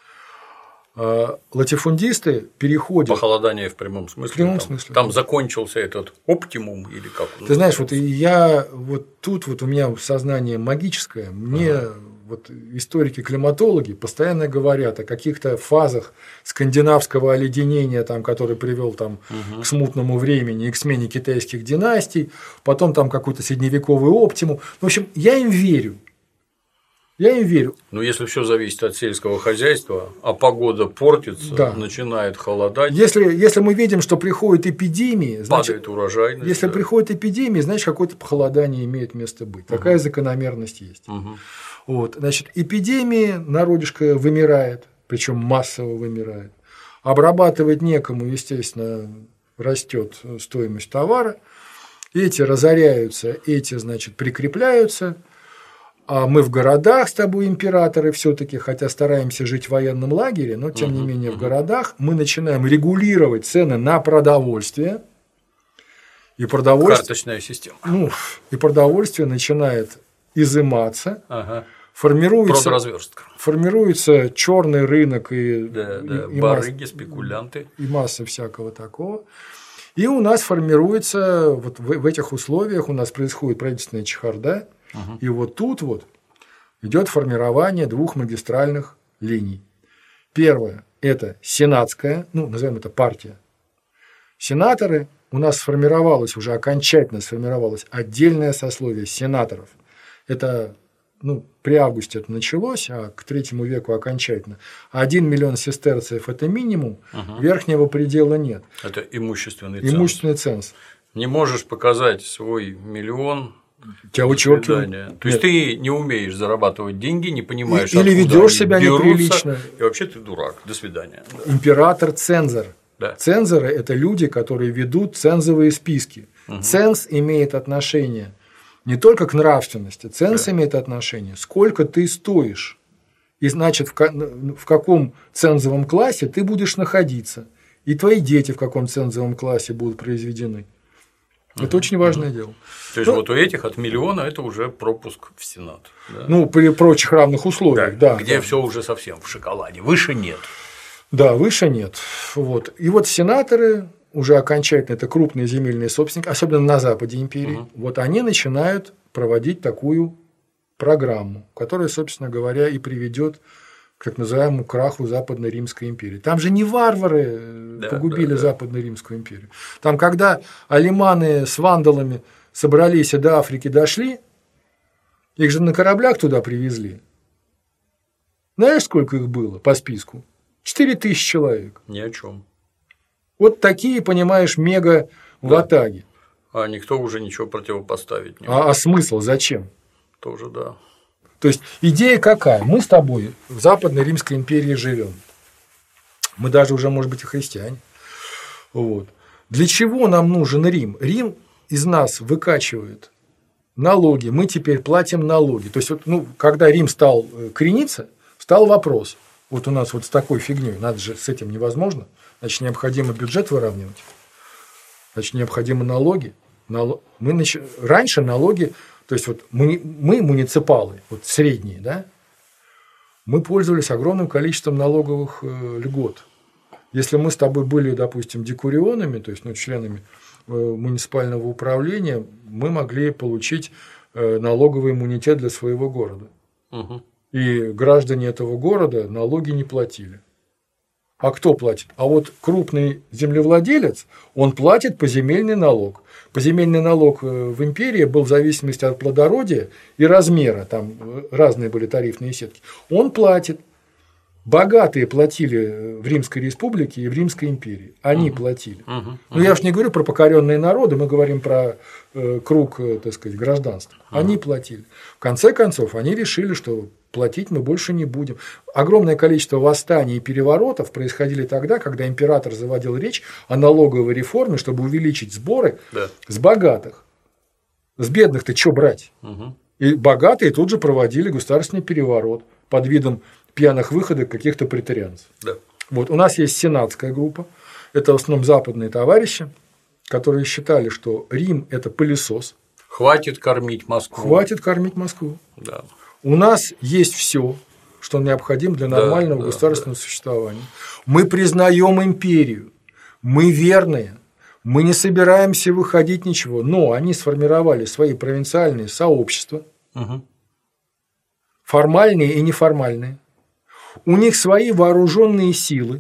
Латифундисты переходят…
Похолодание в прямом смысле.
В прямом
там,
смысле.
Там закончился этот оптимум или как он
Ты знаешь, вот я вот тут вот у меня сознание магическое. Мне ага. вот историки-климатологи постоянно говорят о каких-то фазах скандинавского оледенения, там, который привел там, угу. к смутному времени и к смене китайских династий, потом там какой-то средневековый оптимум. В общем, я им верю. Я им верю.
Но если все зависит от сельского хозяйства, а погода портится, да. начинает холодать.
Если, если мы видим, что приходят эпидемии, значит,
падает урожайность.
Если
да.
приходят эпидемии, значит, какое-то похолодание имеет место быть. Угу. Такая закономерность есть.
Угу.
Вот, значит, эпидемии, народишко вымирает, причем массово вымирает. Обрабатывать некому, естественно, растет стоимость товара. Эти разоряются, эти, значит, прикрепляются. А мы в городах с тобой, императоры, все-таки, хотя стараемся жить в военном лагере, но тем uh-huh, не менее uh-huh. в городах мы начинаем регулировать цены на продовольствие. И продовольствие,
карточная система.
Ну, и продовольствие начинает изыматься,
ага.
формируется,
продразверстка.
формируется черный рынок и,
да,
и,
да.
и
барыги,
масса,
спекулянты.
И масса всякого такого. И у нас формируется, вот в, в этих условиях у нас происходит правительственная чехарда. Угу. И вот тут вот идет формирование двух магистральных линий. Первое – это сенатская, ну, назовем это партия. Сенаторы, у нас сформировалось, уже окончательно сформировалось отдельное сословие сенаторов. Это, ну, при августе это началось, а к третьему веку окончательно. Один миллион сестерцев – это минимум, угу. верхнего предела нет.
Это имущественный ценз.
Имущественный ценз.
Не можешь показать свой миллион.
Тебя вычеркивают.
То есть ты не умеешь зарабатывать деньги, не понимаешь,
или ведешь себя
берутся,
неприлично.
И вообще ты дурак. До свидания. Да.
Император-цензор.
Да.
Цензоры – это люди, которые ведут цензовые списки. Угу. Ценз имеет отношение не только к нравственности, ценз да. имеет отношение, сколько ты стоишь. И значит, в, в каком цензовом классе ты будешь находиться. И твои дети в каком цензовом классе будут произведены. Это угу. очень важное угу. дело.
То есть, ну, вот у этих от миллиона это уже пропуск в Сенат. Да?
Ну, при прочих равных условиях, да.
да где
да.
все уже совсем в шоколаде. Выше нет.
Да, выше нет. Вот. И вот сенаторы, уже окончательно, это крупные земельные собственники, особенно на западе империи, угу. вот они начинают проводить такую программу, которая, собственно говоря, и приведет к так называемому краху Западной Римской империи. Там же не варвары да, погубили да, да. Западную Римскую империю. Там, когда алиманы с вандалами собрались и до Африки дошли, их же на кораблях туда привезли. Знаешь, сколько их было по списку? Четыре тысячи человек.
Ни о чем.
Вот такие, понимаешь, мега ватаги.
Да. А никто уже ничего противопоставить не
может. А, а смысл зачем?
Тоже да.
То есть идея какая? Мы с тобой в Западной Римской империи живем. Мы даже уже, может быть, и христиане. Вот. Для чего нам нужен Рим? Рим из нас выкачивает налоги, мы теперь платим налоги. То есть, вот, ну, когда Рим стал крениться, стал вопрос. Вот у нас вот с такой фигней, надо же, с этим невозможно, значит, необходимо бюджет выравнивать, значит, необходимы налоги. Нал... Мы нач... Раньше налоги, то есть, вот мы, мы муниципалы, вот средние, да, мы пользовались огромным количеством налоговых льгот. Если мы с тобой были, допустим, декурионами, то есть, ну, членами муниципального управления, мы могли получить налоговый иммунитет для своего города. Угу. И граждане этого города налоги не платили. А кто платит? А вот крупный землевладелец, он платит поземельный налог. Поземельный налог в империи был в зависимости от плодородия и размера, там разные были тарифные сетки. Он платит. Богатые платили в Римской республике и в Римской империи. Они uh-huh. платили. Uh-huh. Uh-huh. Ну, я же не говорю про покоренные народы, мы говорим про э, круг, так сказать, гражданства. Uh-huh. Они платили. В конце концов, они решили, что платить мы больше не будем. Огромное количество восстаний и переворотов происходили тогда, когда император заводил речь о налоговой реформе, чтобы увеличить сборы yeah. с богатых. С бедных-то что брать? Uh-huh. И богатые тут же проводили государственный переворот под видом пьяных выходок каких-то претарианцев. Да. Вот, у нас есть сенатская группа, это в основном западные товарищи, которые считали, что Рим – это пылесос.
Хватит кормить Москву.
Хватит кормить Москву.
Да.
У нас есть все, что необходимо для нормального да, государственного да, существования. Мы признаем империю, мы верные, мы не собираемся выходить ничего, но они сформировали свои провинциальные сообщества, угу. формальные и неформальные. У них свои вооруженные силы,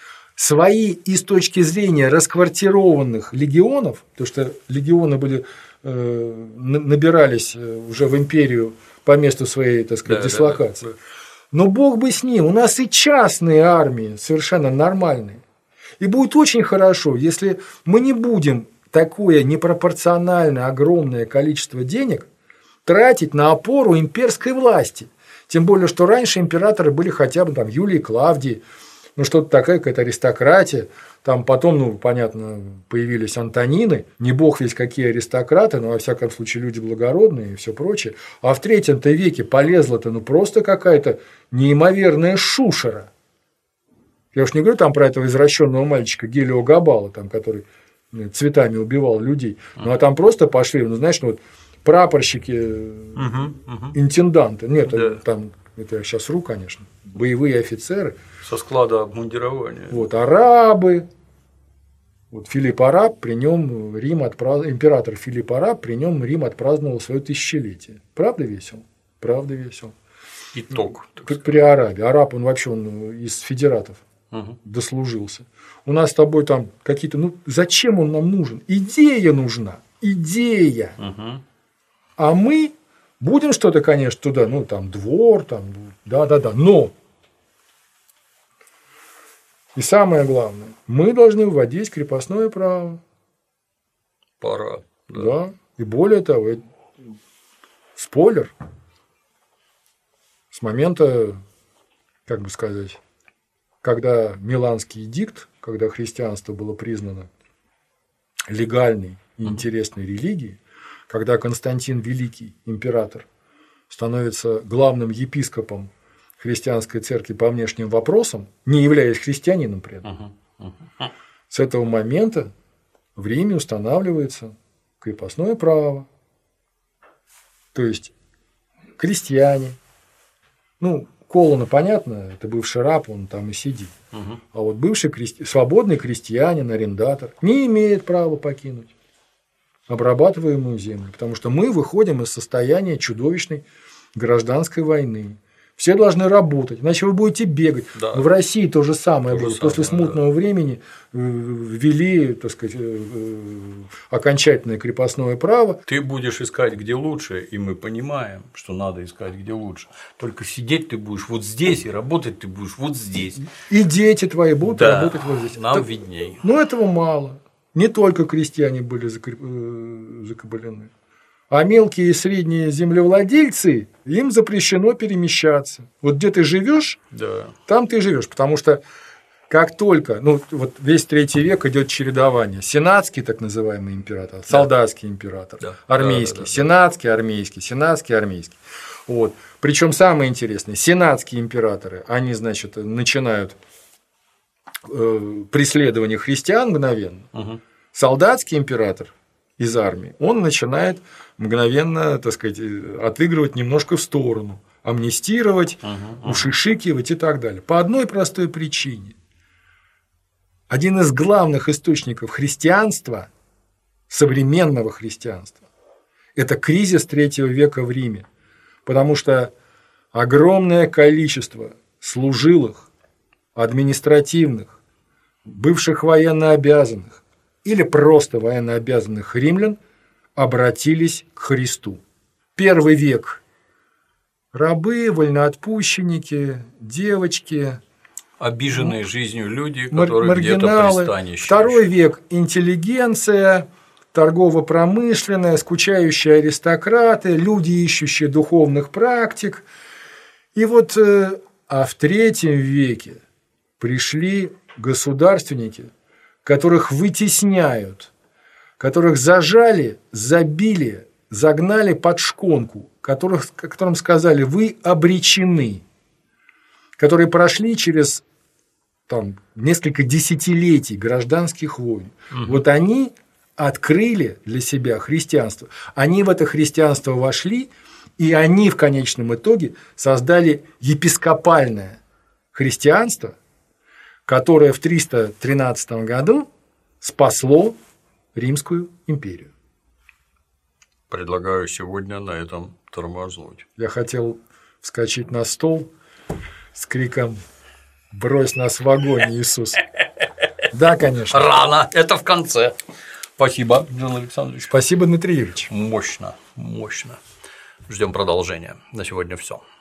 свои и с точки зрения расквартированных легионов, потому что легионы были, э, набирались уже в империю по месту своей, так сказать, да, дислокации. Да, да. Но бог бы с ним, у нас и частные армии совершенно нормальные. И будет очень хорошо, если мы не будем такое непропорционально огромное количество денег тратить на опору имперской власти. Тем более, что раньше императоры были хотя бы там Юлий Клавдий, ну что-то такая какая-то аристократия. Там потом, ну, понятно, появились Антонины, не бог весь какие аристократы, но во всяком случае люди благородные и все прочее. А в третьем-то веке полезла-то ну просто какая-то неимоверная шушера. Я уж не говорю там про этого извращенного мальчика Гелио Габала, там, который цветами убивал людей. Ну а там просто пошли, ну знаешь, ну вот прапорщики, угу, угу. интенданты, нет, да. там, это я сейчас вру, конечно, боевые офицеры.
Со склада обмундирования.
Вот, арабы. Вот Филипп Араб, при нем Рим отпраздновал, император Филипп Араб, при нем Рим отпраздновал свое тысячелетие. Правда весел? Правда весел.
Итог.
При, при Арабе. Араб, он вообще он из федератов угу. дослужился. У нас с тобой там какие-то, ну, зачем он нам нужен? Идея нужна. Идея. Угу. А мы будем что-то, конечно, туда, ну, там, двор, там, да-да-да, но и самое главное, мы должны вводить крепостное право.
Пора.
Да. да. И более того, спойлер, с момента, как бы сказать, когда Миланский эдикт, когда христианство было признано легальной и интересной религией, когда Константин Великий, император, становится главным епископом христианской церкви по внешним вопросам, не являясь христианином при этом, uh-huh. Uh-huh. с этого момента в Риме устанавливается крепостное право. То есть крестьяне, ну, Колона, понятно, это бывший раб, он там и сидит. Uh-huh. А вот бывший крести... свободный крестьянин, арендатор не имеет права покинуть обрабатываемую землю, потому что мы выходим из состояния чудовищной гражданской войны. Все должны работать, иначе вы будете бегать. Да. В России то же самое то было. Же После самое, смутного да. времени ввели, так сказать, окончательное крепостное право.
Ты будешь искать, где лучше, и мы понимаем, что надо искать, где лучше. Только сидеть ты будешь вот здесь, и работать ты будешь вот здесь.
И дети твои будут да, работать вот здесь.
Нам это, видней.
Но этого мало. Не только крестьяне были закреплены, а мелкие и средние землевладельцы им запрещено перемещаться. Вот где ты живешь,
да. там
ты живешь, потому что как только, ну вот весь третий век идет чередование, сенатский так называемый император, да. солдатский император, да. армейский, да, да, да, сенатский, армейский, сенатский, армейский. Вот. Причем самое интересное, сенатские императоры, они, значит, начинают э, преследование христиан мгновенно. Угу. Солдатский император из армии, он начинает мгновенно, так сказать, отыгрывать немножко в сторону, амнистировать, угу, угу. ушишикивать и так далее. По одной простой причине. Один из главных источников христианства, современного христианства, это кризис третьего века в Риме. Потому что огромное количество служилых, административных, бывших военнообязанных или просто военнообязанных римлян обратились к Христу. Первый век – рабы, вольноотпущенники, девочки,
обиженные жизнью люди, которые где-то пристанище.
Второй век – интеллигенция, торгово-промышленная, скучающие аристократы, люди, ищущие духовных практик. И вот, а в третьем веке пришли государственники, которых вытесняют, которых зажали, забили, загнали под шконку, которых, которым сказали: вы обречены, которые прошли через там, несколько десятилетий гражданских войн. Угу. Вот они открыли для себя христианство. Они в это христианство вошли, и они в конечном итоге создали епископальное христианство, которое в триста тринадцатом году спасло Римскую империю.
Предлагаю сегодня на этом тормознуть.
Я хотел вскочить на стол с криком: «Брось нас в огонь, Иисус!» Да, конечно.
Рано, это в конце. Спасибо, Джон Александрович.
Спасибо, Дмитрий Юрьевич.
Мощно, мощно. Ждем продолжения. На сегодня все.